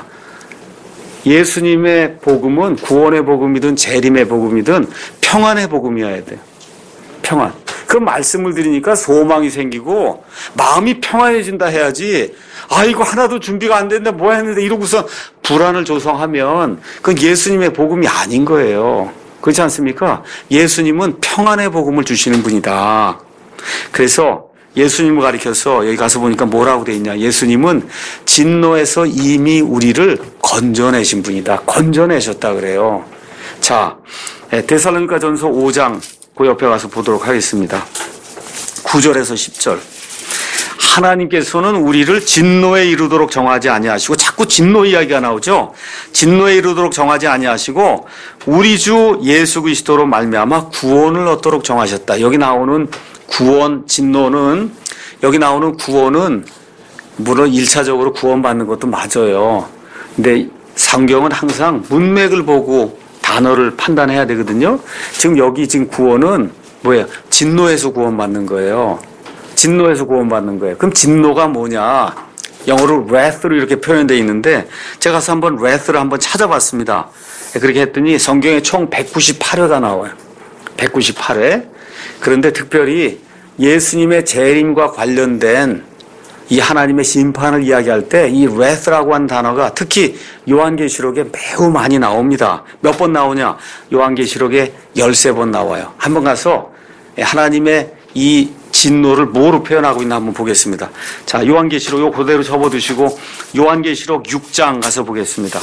예수님의 복음은 구원의 복음이든 재림의 복음이든 평안의 복음이어야 돼요. 평안. 그 말씀을 드리니까 소망이 생기고 마음이 평안해진다 해야지. 이거 하나도 준비가 안 됐는데 뭐 했는데 이러고서 불안을 조성하면 그건 예수님의 복음이 아닌 거예요. 그렇지 않습니까? 예수님은 평안의 복음을 주시는 분이다. 그래서 예수님을 가리켜서 여기 가서 보니까 뭐라고 돼 있냐. 예수님은 진노에서 이미 우리를 건져내신 분이다. 건져내셨다 그래요. 자, 데살로니가 전서 5장 그 옆에 가서 보도록 하겠습니다. 9절에서 10절. 하나님께서는 우리를 진노에 이르도록 정하지 아니하시고, 자꾸 진노 이야기가 나오죠. 진노에 이르도록 정하지 아니하시고 우리 주 예수 그리스도로 말미암아 구원을 얻도록 정하셨다. 여기 나오는 구원, 진노는, 여기 나오는 구원은 물론 1차적으로 구원받는 것도 맞아요. 근데 성경은 항상 문맥을 보고 단어를 판단해야 되거든요. 지금 여기 지금 구원은 뭐예요? 진노에서 구원받는 거예요. 진노에서 구원받는 거예요. 그럼 진노가 뭐냐? 영어로 wrath로 이렇게 표현되어 있는데 제가 가서 한번 wrath를 한번 찾아봤습니다. 그렇게 했더니 성경에 총 198회가 나와요. 198회. 그런데 특별히 예수님의 재림과 관련된 이 하나님의 심판을 이야기할 때 이 wrath라고 하는 단어가 특히 요한계시록에 매우 많이 나옵니다. 몇 번 나오냐? 요한계시록에 13번 나와요. 한번 가서 하나님의 이 진노를 뭐로 표현하고 있나 한번 보겠습니다. 자, 요한계시록 요 그대로 접어두시고 요한계시록 6장 가서 보겠습니다.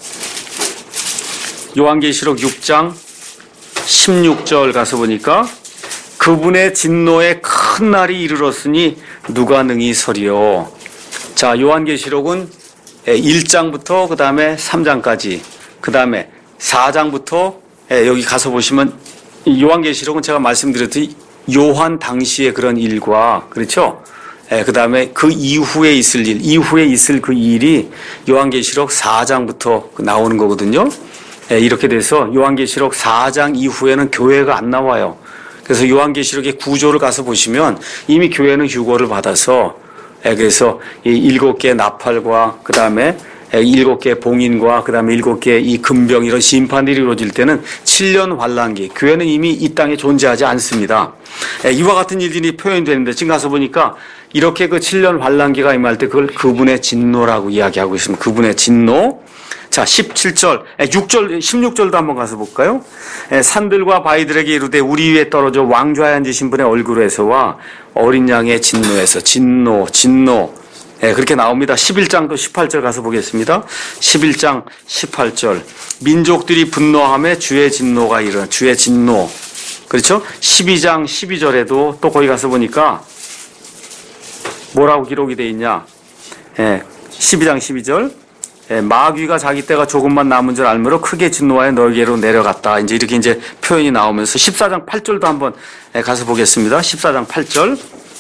요한계시록 6장 16절 가서 보니까 그분의 진노의 큰 날이 이르렀으니 누가 능히 서리요. 자, 요한계시록은 1장부터 그 다음에 3장까지 그 다음에 4장부터 여기 가서 보시면 요한계시록은 제가 말씀드렸듯이 요한 당시의 그런 일과 그렇죠. 그 다음에 그 이후에 있을 일, 이후에 있을 그 일이 요한계시록 4장부터 나오는 거거든요. 이렇게 돼서 요한계시록 4장 이후에는 교회가 안 나와요. 그래서 요한계시록의 구조를 가서 보시면 이미 교회는 휴거를 받아서 그래서 이 7개의 나팔과 그 다음에 7개의 봉인과 그 다음에 7개의 이 금병 이런 심판들이 이루어질 때는 7년 환란기. 교회는 이미 이 땅에 존재하지 않습니다. 이와 같은 일들이 표현되는데 지금 가서 보니까 이렇게 그 7년 환란기가 임할 때 그걸 그분의 진노라고 이야기하고 있습니다. 그분의 진노. 자, 17절, 6절, 16절도 한번 가서 볼까요? 산들과 바위들에게 이르되 우리 위에 떨어져 왕좌에 앉으신 분의 얼굴에서와 어린 양의 진노에서 진노. 그렇게 나옵니다. 11장도 18절 가서 보겠습니다. 11장 18절. 민족들이 분노하며 주의 진노가 일어나. 주의 진노. 그렇죠? 12장 12절에도 또 거기 가서 보니까 뭐라고 기록이 되어 있냐. 12장 12절. 마귀가 자기 때가 조금만 남은 줄 알므로 크게 진노하여 너에게로 내려갔다. 이렇게 표현이 나오면서 14장 8절도 한번 가서 보겠습니다. 14장 8절.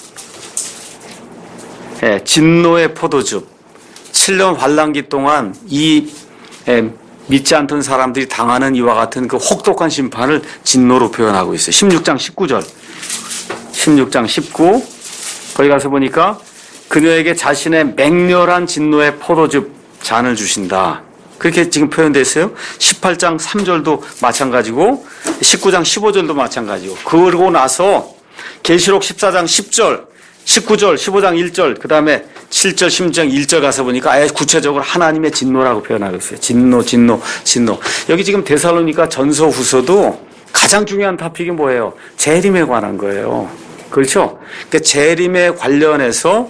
진노의 포도즙. 7년 환란기 동안 이 믿지 않던 사람들이 당하는 이와 같은 그 혹독한 심판을 진노로 표현하고 있어요. 16장 19절. 16장 19. 거기 가서 보니까 그녀에게 자신의 맹렬한 진노의 포도즙 잔을 주신다. 그렇게 지금 표현되어 있어요. 18장 3절도 마찬가지고 19장 15절도 마찬가지고 그러고 나서 계시록 14장 10절, 19절, 15장 1절, 그 다음에 7절, 16장 1절 가서 보니까 아예 구체적으로 하나님의 진노라고 표현하고 있어요. 진노. 여기 지금 데살로니가 전서 후서도 가장 중요한 토픽이 뭐예요? 재림에 관한 거예요. 그렇죠? 그러니까 재림에 관련해서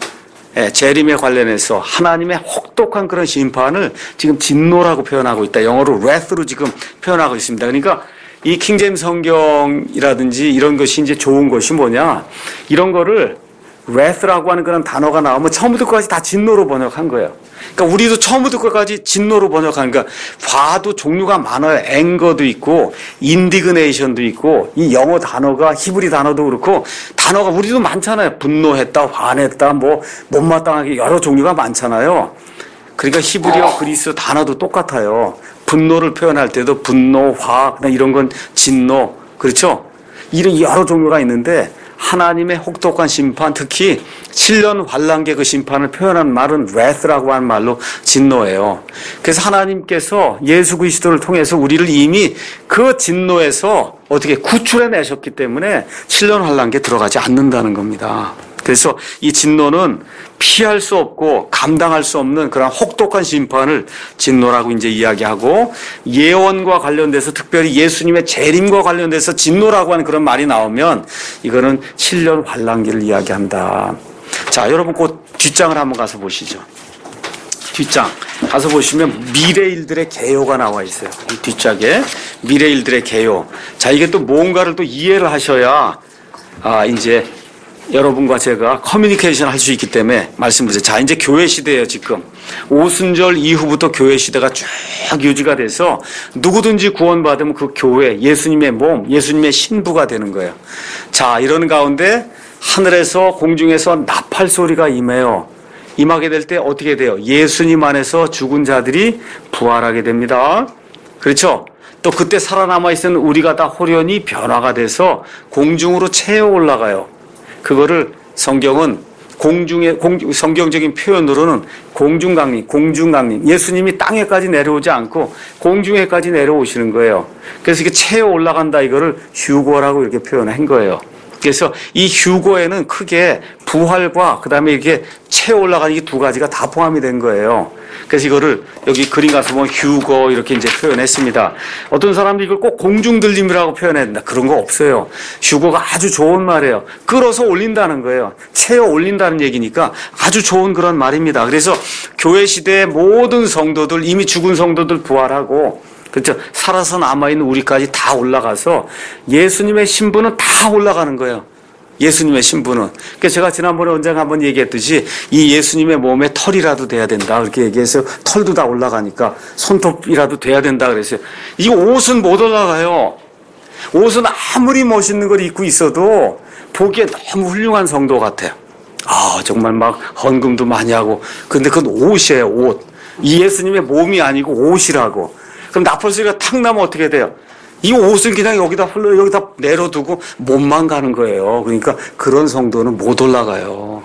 하나님의 혹독한 그런 심판을 지금 진노라고 표현하고 있다. 영어로 wrath로 지금 표현하고 있습니다. 그러니까 이 킹제임스 성경이라든지 이런 것이 이제 좋은 것이 뭐냐? 이런 거를 wrath라고 하는 그런 단어가 나오면 처음부터 끝까지 다 진노로 번역한 거예요. 그러니까 우리도 처음부터 끝까지 진노로 번역하니까 화도 종류가 많아요. 앵거도 있고 인디그네이션도 있고 이 영어 단어가 히브리 단어도 그렇고 단어가 우리도 많잖아요. 분노했다, 화냈다, 뭐 못마땅하게 여러 종류가 많잖아요. 그러니까 히브리어 그리스 단어도 똑같아요. 분노를 표현할 때도 분노, 화, 이런 건 진노, 그렇죠? 이런 여러 종류가 있는데 하나님의 혹독한 심판, 특히 7년 환란계 그 심판을 표현한 말은 wrath라고 하는 말로 진노예요. 그래서 하나님께서 예수 그리스도를 통해서 우리를 이미 그 진노에서 어떻게 구출해내셨기 때문에 7년 환란계 들어가지 않는다는 겁니다. 그래서 이 진노는 피할 수 없고 감당할 수 없는 그런 혹독한 심판을 진노라고 이제 이야기하고, 예언과 관련돼서 특별히 예수님의 재림과 관련돼서 진노라고 하는 그런 말이 나오면 이거는 7년 환란기를 이야기한다. 자, 여러분 그 뒷장을 한번 가서 보시죠. 뒷장 가서 보시면 미래일들의 개요가 나와 있어요. 이 뒷장에 미래일들의 개요. 자, 이게 또 뭔가를 또 이해를 하셔야 이제 여러분과 제가 커뮤니케이션 할 수 있기 때문에 말씀드렸어요. 자, 이제 교회 시대예요, 지금. 오순절 이후부터 교회 시대가 쭉 유지가 돼서 누구든지 구원받으면 그 교회, 예수님의 몸, 예수님의 신부가 되는 거예요. 자, 이런 가운데 하늘에서 공중에서 나팔 소리가 임해요. 임하게 될 때 어떻게 돼요? 예수님 안에서 죽은 자들이 부활하게 됩니다. 그렇죠? 또 그때 살아남아 있는 우리가 다 호련히 변화가 돼서 공중으로 채워 올라가요. 그거를 성경은 성경적인 표현으로는 공중강림. 예수님이 땅에까지 내려오지 않고 공중에까지 내려오시는 거예요. 그래서 이게 채워 올라간다, 이거를 휴거라고 이렇게 표현한 거예요. 그래서 이 휴거에는 크게 부활과 그 다음에 이렇게 채워 올라가는 이 두 가지가 다 포함이 된 거예요. 그래서 이거를 여기 그림 가서 보면 휴거 이렇게 이제 표현했습니다. 어떤 사람들이 이걸 꼭 공중들림이라고 표현해야 된다. 그런 거 없어요. 휴거가 아주 좋은 말이에요. 끌어서 올린다는 거예요. 채워 올린다는 얘기니까 아주 좋은 그런 말입니다. 그래서 교회 시대의 모든 성도들, 이미 죽은 성도들 부활하고, 그렇죠, 살아서 남아있는 우리까지 다 올라가서 예수님의 신부는 다 올라가는 거예요. 예수님의 신부는. 그러니까 제가 지난번에 언젠가 한번 얘기했듯이 이 예수님의 몸에 털이라도 돼야 된다, 그렇게 얘기해서 털도 다 올라가니까 손톱이라도 돼야 된다 그랬어요. 이 옷은 못 올라가요. 옷은 아무리 멋있는 걸 입고 있어도 보기에 너무 훌륭한 성도 같아요. 정말 막 헌금도 많이 하고. 근데 그건 옷이에요, 옷. 이 예수님의 몸이 아니고 옷이라고. 그럼 나팔 소리가 탁 나면 어떻게 돼요? 이 옷은 그냥 여기다 내려두고 몸만 가는 거예요. 그러니까 그런 성도는 못 올라가요.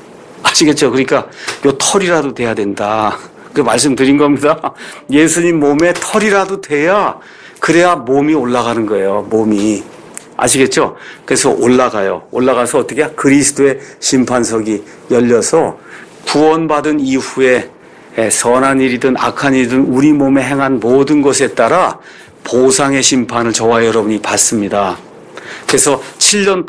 아시겠죠? 그러니까 요 털이라도 돼야 된다. 그 말씀드린 겁니다. 예수님 몸에 털이라도 돼야, 그래야 몸이 올라가는 거예요. 몸이. 아시겠죠? 그래서 올라가요. 올라가서 어떻게 해요? 그리스도의 심판석이 열려서 구원받은 이후에 선한 일이든 악한 일이든 우리 몸에 행한 모든 것에 따라 보상의 심판을 저와 여러분이 받습니다. 그래서 7년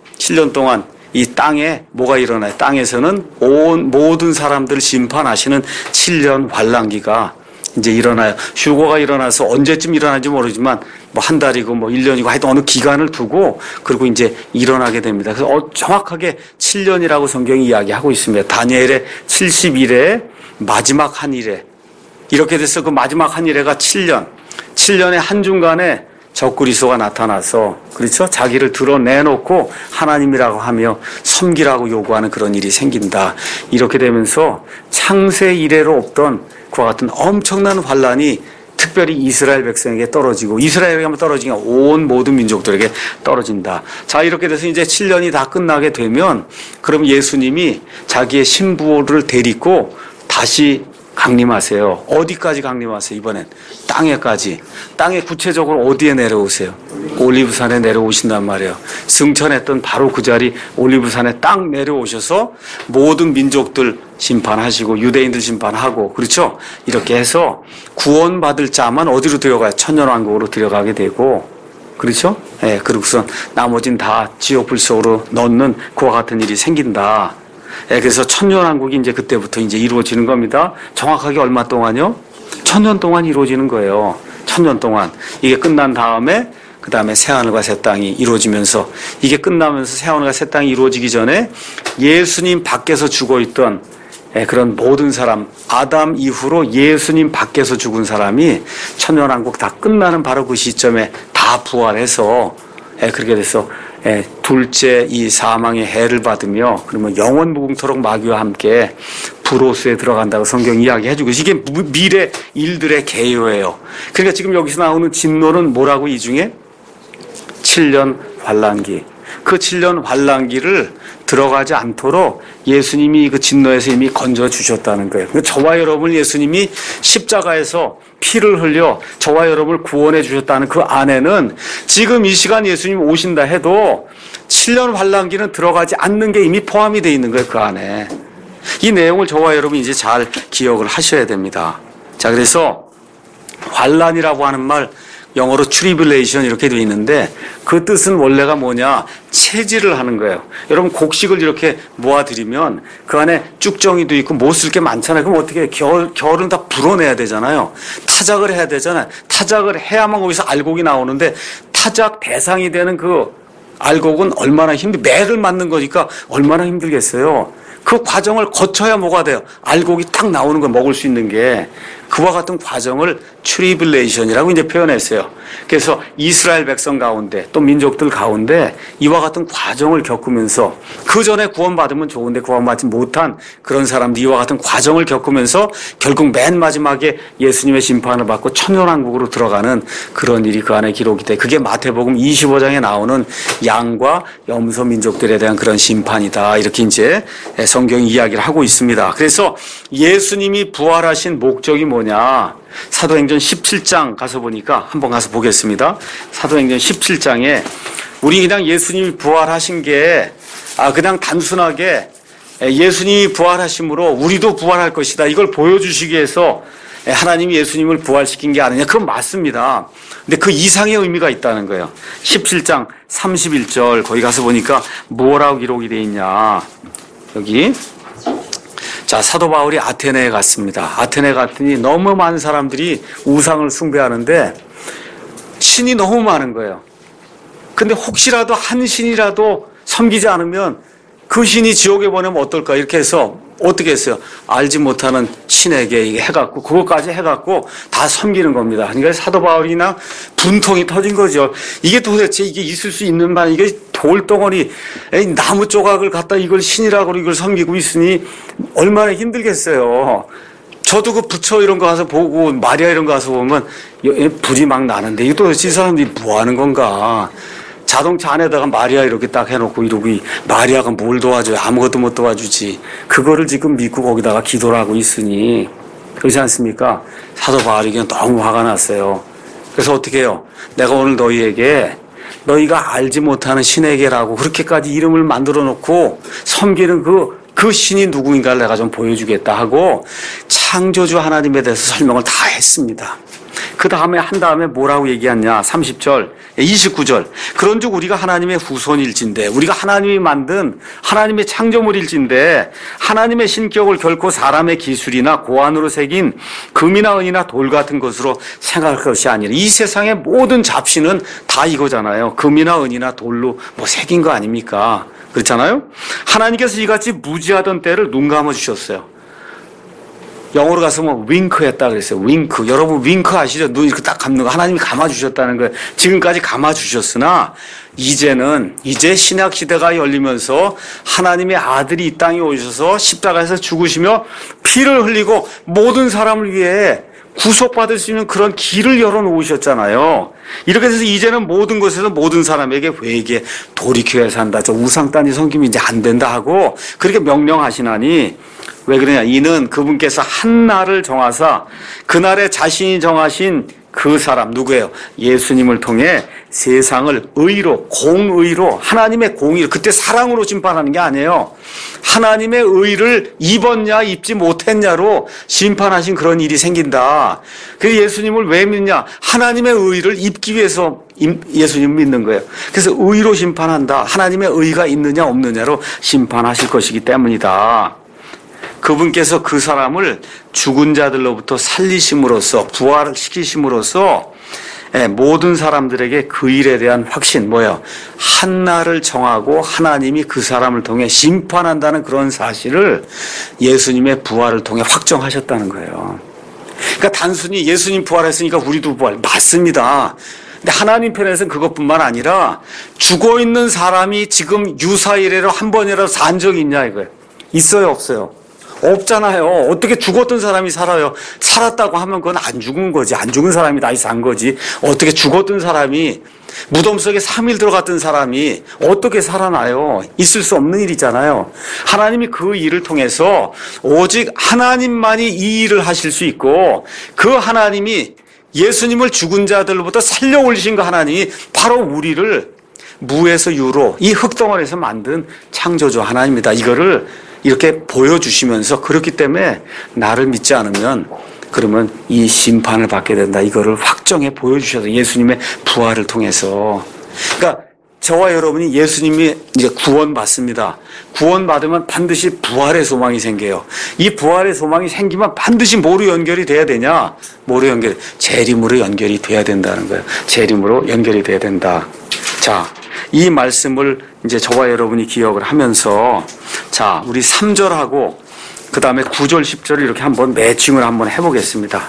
동안 이 땅에 뭐가 일어나요? 땅에서는 모든 사람들을 심판하시는 7년 환란기가 이제 일어나요. 휴거가 일어나서 언제쯤 일어나는지 모르지만 뭐 한 달이고 뭐 1년이고 하여튼 어느 기간을 두고 그리고 이제 일어나게 됩니다. 그래서 정확하게 7년이라고 성경이 이야기하고 있습니다. 다니엘의 70일에 마지막 한 일에, 이렇게 돼서 그 마지막 한 일에가 7년의 한중간에 적그리스도가 나타나서, 그렇죠? 자기를 드러내놓고 하나님이라고 하며 섬기라고 요구하는 그런 일이 생긴다. 이렇게 되면서 창세 이래로 없던 그와 같은 엄청난 환란이 특별히 이스라엘 백성에게 떨어지고, 이스라엘에게만 떨어지니까 온 모든 민족들에게 떨어진다. 자, 이렇게 돼서 이제 7년이 다 끝나게 되면, 그럼 예수님이 자기의 신부를 데리고 다시 강림하세요. 어디까지 강림하세요? 이번엔 땅에까지. 땅에 구체적으로 어디에 내려오세요? 올리브산에 내려오신단 말이에요. 승천했던 바로 그 자리 올리브산에 딱 내려오셔서 모든 민족들 심판하시고 유대인들 심판하고, 그렇죠? 이렇게 해서 구원받을 자만 어디로 들어가요? 천년왕국으로 들어가게 되고, 그렇죠? 예, 그리고선 나머지는 다 지옥 불 속으로 넣는 그와 같은 일이 생긴다. 예, 그래서 천년왕국이 이제 그때부터 이제 이루어지는 겁니다. 정확하게 얼마 동안요? 1000년 동안 이루어지는 거예요. 1000년 동안. 이게 끝난 다음에 그 다음에 새하늘과 새 땅이 이루어지면서, 이게 끝나면서 새하늘과 새 땅이 이루어지기 전에 예수님 밖에서 죽어있던 그런 모든 사람, 아담 이후로 예수님 밖에서 죽은 사람이 천년왕국 다 끝나는 바로 그 시점에 다 부활해서 그렇게 돼서 둘째 이 사망의 해를 받으며, 그러면 영원 무궁토록 마귀와 함께 불호수에 들어간다고 성경 이야기해주고, 이게 미래 일들의 개요예요. 그러니까 지금 여기서 나오는 진노는 뭐라고? 이 중에 7년 환란기. 그 7년 환란기를 들어가지 않도록 예수님이 그 진노에서 이미 건져 주셨다는 거예요. 그러니까 저와 여러분을 예수님이 십자가에서 피를 흘려 저와 여러분을 구원해 주셨다는 그 안에는 지금 이 시간 예수님 오신다 해도 7년 환란기는 들어가지 않는 게 이미 포함이 되어 있는 거예요. 그 안에. 이 내용을 저와 여러분이 이제 잘 기억을 하셔야 됩니다. 자, 그래서 환란이라고 하는 말, 영어로 tribulation 이렇게 되어 있는데 그 뜻은 원래가 뭐냐? 체질을 하는 거예요. 여러분 곡식을 이렇게 모아드리면 그 안에 쭉정이도 있고 못 쓸 게 많잖아요. 그럼 어떻게 해요? 겨울은 다 불어내야 되잖아요. 타작을 해야 되잖아요. 타작을 해야만 거기서 알곡이 나오는데 타작 대상이 되는 그 알곡은 얼마나 매를 맞는 거니까 얼마나 힘들겠어요. 그 과정을 거쳐야 뭐가 돼요? 알곡이 딱 나오는 거 먹을 수 있는 게. 그와 같은 과정을 트리블레이션이라고 이제 표현했어요. 그래서 이스라엘 백성 가운데 또 민족들 가운데 이와 같은 과정을 겪으면서, 그 전에 구원받으면 좋은데 구원받지 못한 그런 사람들 이와 같은 과정을 겪으면서 결국 맨 마지막에 예수님의 심판을 받고 천년왕국으로 들어가는 그런 일이 그 안에 기록이 돼. 그게 마태복음 25장에 나오는 양과 염소 민족들에 대한 그런 심판이다. 이렇게 이제 성경이 이야기를 하고 있습니다. 그래서 예수님이 부활하신 목적이 뭐냐? 사도행전 17장 가서 보니까, 한번 가서 보겠습니다. 사도행전 17장에 우리 그냥 예수님이 부활하신 게 그냥 단순하게 예수님이 부활하심으로 우리도 부활할 것이다, 이걸 보여주시기 위해서 하나님이 예수님을 부활시킨 게 아니냐? 그건 맞습니다. 근데 그 이상의 의미가 있다는 거예요. 17장 31절 거기 가서 보니까 뭐라고 기록이 되어 있냐? 여기 자, 사도 바울이 아테네에 갔습니다. 아테네에 갔더니 너무 많은 사람들이 우상을 숭배하는데 신이 너무 많은 거예요. 근데 혹시라도 한 신이라도 섬기지 않으면 그 신이 지옥에 보내면 어떨까? 이렇게 해서 어떻게 했어요? 알지 못하는 신에게 이게 해갖고, 그것까지 해갖고 다 섬기는 겁니다. 그러니까 사도 바울이나 분통이 터진 거죠. 이게 도대체 이게 있을 수 있는 말, 이게 돌덩어리, 나무 조각을 갖다 이걸 신이라고 이걸 섬기고 있으니 얼마나 힘들겠어요. 저도 그 부처 이런 거 가서 보고 마리아 이런 거 가서 보면 불이 막 나는데, 이게 도대체 이 사람들이 뭐 하는 건가? 자동차 안에다가 마리아 이렇게 딱 해놓고 이러고, 마리아가 뭘 도와줘요? 아무것도 못 도와주지. 그거를 지금 믿고 거기다가 기도를 하고 있으니, 그렇지 않습니까? 사도 바울에게 너무 화가 났어요. 그래서 어떻게 해요? 내가 오늘 너희에게, 너희가 알지 못하는 신에게라고 그렇게까지 이름을 만들어 놓고 섬기는 그 신이 누구인가를 내가 좀 보여주겠다 하고 창조주 하나님에 대해서 설명을 다 했습니다. 그 다음에 한 다음에 뭐라고 얘기했냐? 30절, 29절. 그런즉 우리가 하나님의 후손일진데, 우리가 하나님이 만든 하나님의 창조물일진데, 하나님의 신격을 결코 사람의 기술이나 고안으로 새긴 금이나 은이나 돌 같은 것으로 생각할 것이 아니라, 이 세상의 모든 잡신은 다 이거잖아요. 금이나 은이나 돌로 뭐 새긴 거 아닙니까? 그렇잖아요? 하나님께서 이같이 무지하던 때를 눈 감아 주셨어요. 영어로 가서 뭐 윙크 했다 그랬어요. 윙크. 여러분 윙크 아시죠? 눈 이렇게 딱 감는 거. 하나님이 감아주셨다는 거예요. 지금까지 감아주셨으나 이제 신약 시대가 열리면서 하나님의 아들이 이 땅에 오셔서 십자가에서 죽으시며 피를 흘리고 모든 사람을 위해 구속받을 수 있는 그런 길을 열어놓으셨잖아요. 이렇게 해서 이제는 모든 곳에서 모든 사람에게 회개, 돌이켜야 산다. 저 우상단이 섬기면 이제 안 된다 하고 그렇게 명령하시나니 왜 그러냐? 이는 그분께서 한 날을 정하사 그날에 자신이 정하신 그 사람 누구예요? 예수님을 통해 세상을 의로, 공의로, 하나님의 공의로, 그때 사랑으로 심판하는 게 아니에요. 하나님의 의를 입었냐 입지 못했냐로 심판하신 그런 일이 생긴다. 그래서 예수님을 왜 믿냐? 하나님의 의를 입기 위해서 예수님을 믿는 거예요. 그래서 의로 심판한다. 하나님의 의가 있느냐 없느냐로 심판하실 것이기 때문이다. 그분께서 그 사람을 죽은 자들로부터 살리심으로써, 부활을 시키심으로써 모든 사람들에게 그 일에 대한 확신, 뭐예요? 한 날을 정하고 하나님이 그 사람을 통해 심판한다는 그런 사실을 예수님의 부활을 통해 확정하셨다는 거예요. 그러니까 단순히 예수님 부활했으니까 우리도 부활, 맞습니다. 근데 하나님 편에서는 그것뿐만 아니라 죽어 있는 사람이 지금 유사 이래로 한 번이라도 산 적이 있냐 이거예요. 있어요, 없어요? 없잖아요. 어떻게 죽었던 사람이 살아요? 살았다고 하면 그건 안 죽은 거지. 안 죽은 사람이 다시 산 거지. 어떻게 죽었던 사람이, 무덤 속에 3일 들어갔던 사람이 어떻게 살아나요? 있을 수 없는 일이잖아요. 하나님이 그 일을 통해서 오직 하나님만이 이 일을 하실 수 있고, 그 하나님이 예수님을 죽은 자들로부터 살려 올리신 그 하나님이 바로 우리를 무에서 유로, 이 흙덩어리에서 만든 창조주 하나님이다. 이거를 이렇게 보여주시면서, 그렇기 때문에 나를 믿지 않으면 그러면 이 심판을 받게 된다. 이거를 확정해 보여주셔서 예수님의 부활을 통해서. 그러니까 저와 여러분이 예수님이 이제 구원받습니다. 구원받으면 반드시 부활의 소망이 생겨요. 이 부활의 소망이 생기면 반드시 뭐로 연결이 돼야 되냐? 뭐로 연결이? 재림으로 연결이 돼야 된다는 거예요. 재림으로 연결이 돼야 된다. 자, 이 말씀을 이제 저와 여러분이 기억을 하면서, 자, 우리 3절하고 그 다음에 9절, 10절을 이렇게 한번 매칭을 한번 해보겠습니다.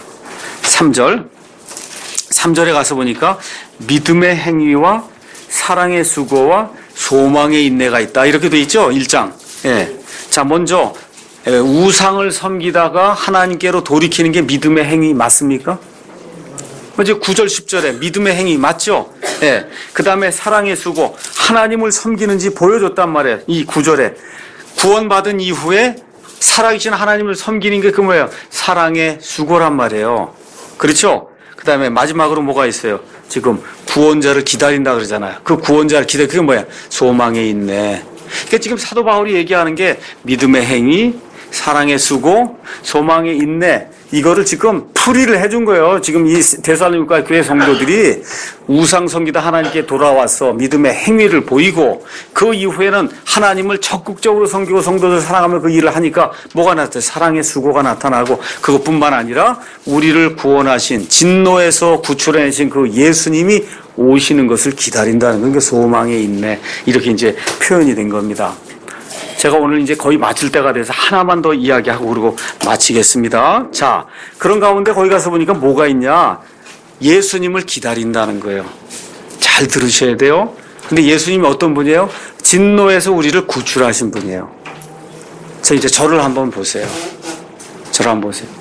3절에 가서 보니까 믿음의 행위와 사랑의 수고와 소망의 인내가 있다. 이렇게 돼 있죠? 1장. 예. 자, 먼저 우상을 섬기다가 하나님께로 돌이키는 게 믿음의 행위 맞습니까? 이제 9절, 10절에 믿음의 행위 맞죠? 예. 그 다음에 사랑의 수고, 하나님을 섬기는지 보여줬단 말이에요. 이 9절에. 구원받은 이후에 살아계신 하나님을 섬기는 게 그 뭐예요? 사랑의 수고란 말이에요. 그렇죠? 그 다음에 마지막으로 뭐가 있어요? 지금 구원자를 기다린다 그러잖아요. 그 구원자를 그게 뭐야? 소망에 있네. 그러니까 지금 사도 바울이 얘기하는 게 믿음의 행위, 사랑의 수고, 소망의 인내, 이거를 지금 풀이를 해준 거예요. 지금 이 데살로니가 교회 성도들이 우상 섬기다 하나님께 돌아와서 믿음의 행위를 보이고, 그 이후에는 하나님을 적극적으로 섬기고 성도들 사랑하며 그 일을 하니까 뭐가 나타나요? 사랑의 수고가 나타나고, 그것뿐만 아니라 우리를 구원하신, 진노에서 구출해내신 그 예수님이 오시는 것을 기다린다는 건 그 소망에 있네. 이렇게 이제 표현이 된 겁니다. 제가 오늘 이제 거의 마칠 때가 돼서 하나만 더 이야기하고 그러고 마치겠습니다. 자, 그런 가운데 거기 가서 보니까 뭐가 있냐? 예수님을 기다린다는 거예요. 잘 들으셔야 돼요. 근데 예수님이 어떤 분이에요? 진노에서 우리를 구출하신 분이에요. 자, 이제 저를 한번 보세요. 저를 한번 보세요.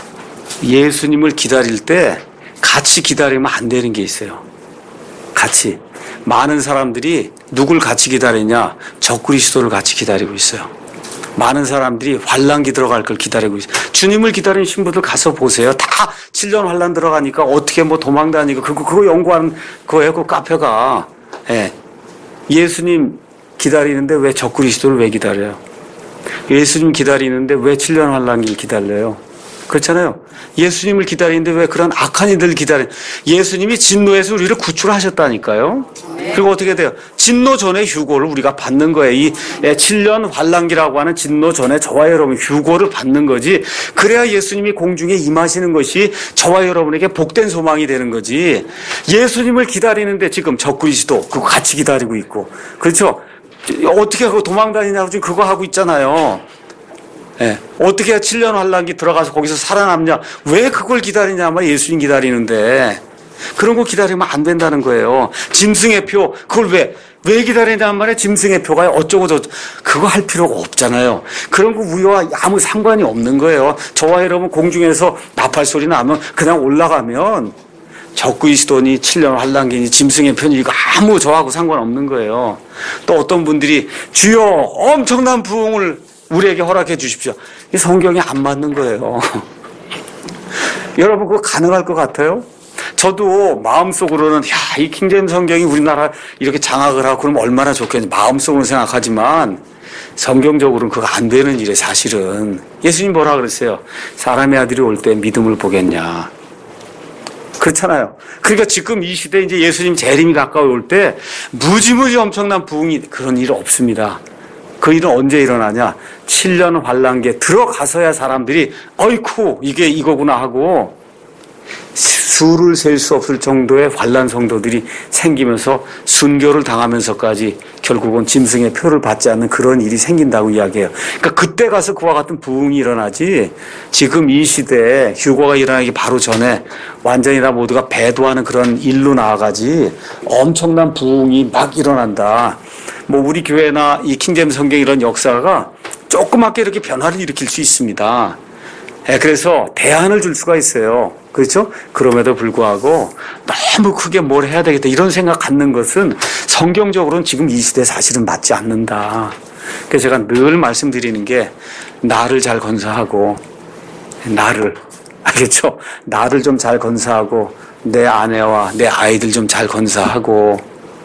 예수님을 기다릴 때 같이 기다리면 안 되는 게 있어요. 같이. 많은 사람들이 누굴 같이 기다리냐? 적그리스도를 같이 기다리고 있어요. 많은 사람들이 환란기 들어갈 걸 기다리고 있어요. 주님을 기다리는 신부들 가서 보세요. 다 7년 환란 들어가니까 어떻게 뭐 도망 다니고 그거 연구하는 거예요. 그 카페가. 예. 예수님 기다리는데 왜 적그리스도를 왜 기다려요? 예수님 기다리는데 왜 7년 환란기를 기다려요? 그렇잖아요. 예수님을 기다리는데 왜 그런 악한 이들을 기다려요? 예수님이 진노에서 우리를 구출하셨다니까요. 그리고 어떻게 돼요? 진노 전에 휴고를 우리가 받는 거예요. 이 7년 환란기라고 하는 진노 전에 저와 여러분 휴고를 받는 거지. 그래야 예수님이 공중에 임하시는 것이 저와 여러분에게 복된 소망이 되는 거지. 예수님을 기다리는데 지금 적그리스도 그거 같이 기다리고 있고, 그렇죠? 어떻게 하고 도망 다니냐고 지금 그거 하고 있잖아요. 예. 어떻게 해야 7년 환란기 들어가서 거기서 살아남냐? 왜 그걸 기다리냐? 말 예수님 기다리는데. 그런 거 기다리면 안 된다는 거예요. 짐승의 표, 그걸 왜 기다리냐는 말에 짐승의 표가 어쩌고 저쩌고. 그거 할 필요가 없잖아요. 그런 거 우리와 아무 상관이 없는 거예요. 저와 여러분 공중에서 나팔 소리 나면 그냥 올라가면 적그리스도니 7년 환란기니 짐승의 편이 이거 아무 저하고 상관없는 거예요. 또 어떤 분들이 주여 엄청난 부흥을 우리에게 허락해 주십시오. 이 성경이 안 맞는 거예요. 여러분 그거 가능할 것 같아요? 저도 마음속으로는 이 킹제임스 성경이 우리나라 이렇게 장악을 하고 그러면 얼마나 좋겠는지 마음속으로 생각하지만 성경적으로는 그거 안 되는 일이에요. 사실은 예수님 뭐라 그랬어요? 사람의 아들이 올 때 믿음을 보겠냐. 그렇잖아요. 그러니까 지금 이 시대에 이제 예수님 재림이 가까이 올 때 무지무지 엄청난 부흥이 그런 일 없습니다. 그 일은 언제 일어나냐? 7년 환란기에 들어가서야 사람들이 어이쿠 이게 이거구나 하고 수를 셀 수 없을 정도의 환란 성도들이 생기면서 순교를 당하면서까지 결국은 짐승의 표를 받지 않는 그런 일이 생긴다고 이야기해요. 그러니까 그때 가서 그와 같은 부흥이 일어나지 지금 이 시대에 휴거가 일어나기 바로 전에 완전히 다 모두가 배도하는 그런 일로 나아가지 엄청난 부흥이 막 일어난다. 뭐 우리 교회나 이 킹제임스 성경 이런 역사가 조그맣게 이렇게 변화를 일으킬 수 있습니다. 그래서 대안을 줄 수가 있어요. 그렇죠? 그럼에도 불구하고 너무 크게 뭘 해야 되겠다 이런 생각 갖는 것은 성경적으로는 지금 이 시대에 사실은 맞지 않는다. 그래서 제가 늘 말씀드리는 게 나를 잘 건사하고 나를 알겠죠? 나를 좀 잘 건사하고 내 아내와 내 아이들 좀 잘 건사하고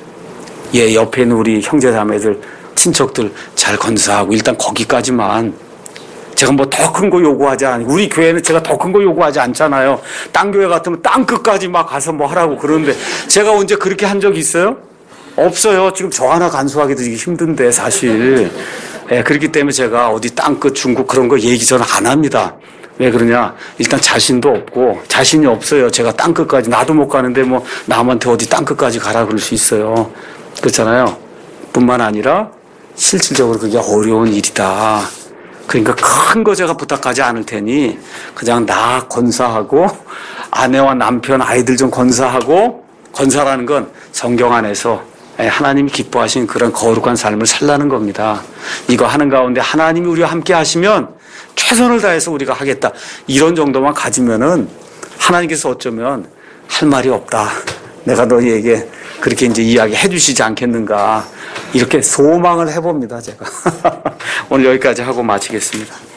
옆에 있는 우리 형제자매들 친척들 잘 건사하고 일단 거기까지만 제가 뭐 더 큰 거 요구하지 않고 우리 교회는 제가 더 큰 거 요구하지 않잖아요. 딴 교회 같으면 땅 끝까지 막 가서 뭐 하라고 그러는데 제가 언제 그렇게 한 적이 있어요? 없어요. 지금 저 하나 간수하기도 힘든데 사실. 그렇기 때문에 제가 어디 땅 끝 중국 그런 거 얘기 저는 안 합니다. 왜 그러냐? 일단 자신도 없고 자신이 없어요. 제가 땅 끝까지 나도 못 가는데 뭐 남한테 어디 땅 끝까지 가라 그럴 수 있어요. 그렇잖아요. 뿐만 아니라 실질적으로 그게 어려운 일이다. 그러니까 큰 거 제가 부탁하지 않을 테니 그냥 나 건사하고 아내와 남편 아이들 좀 건사하고 건사라는 건 성경 안에서 하나님이 기뻐하신 그런 거룩한 삶을 살라는 겁니다. 이거 하는 가운데 하나님이 우리와 함께 하시면 최선을 다해서 우리가 하겠다. 이런 정도만 가지면은 하나님께서 어쩌면 할 말이 없다. 내가 너희에게 그렇게 이제 이야기해 주시지 않겠는가. 이렇게 소망을 해봅니다, 제가. 오늘 여기까지 하고 마치겠습니다.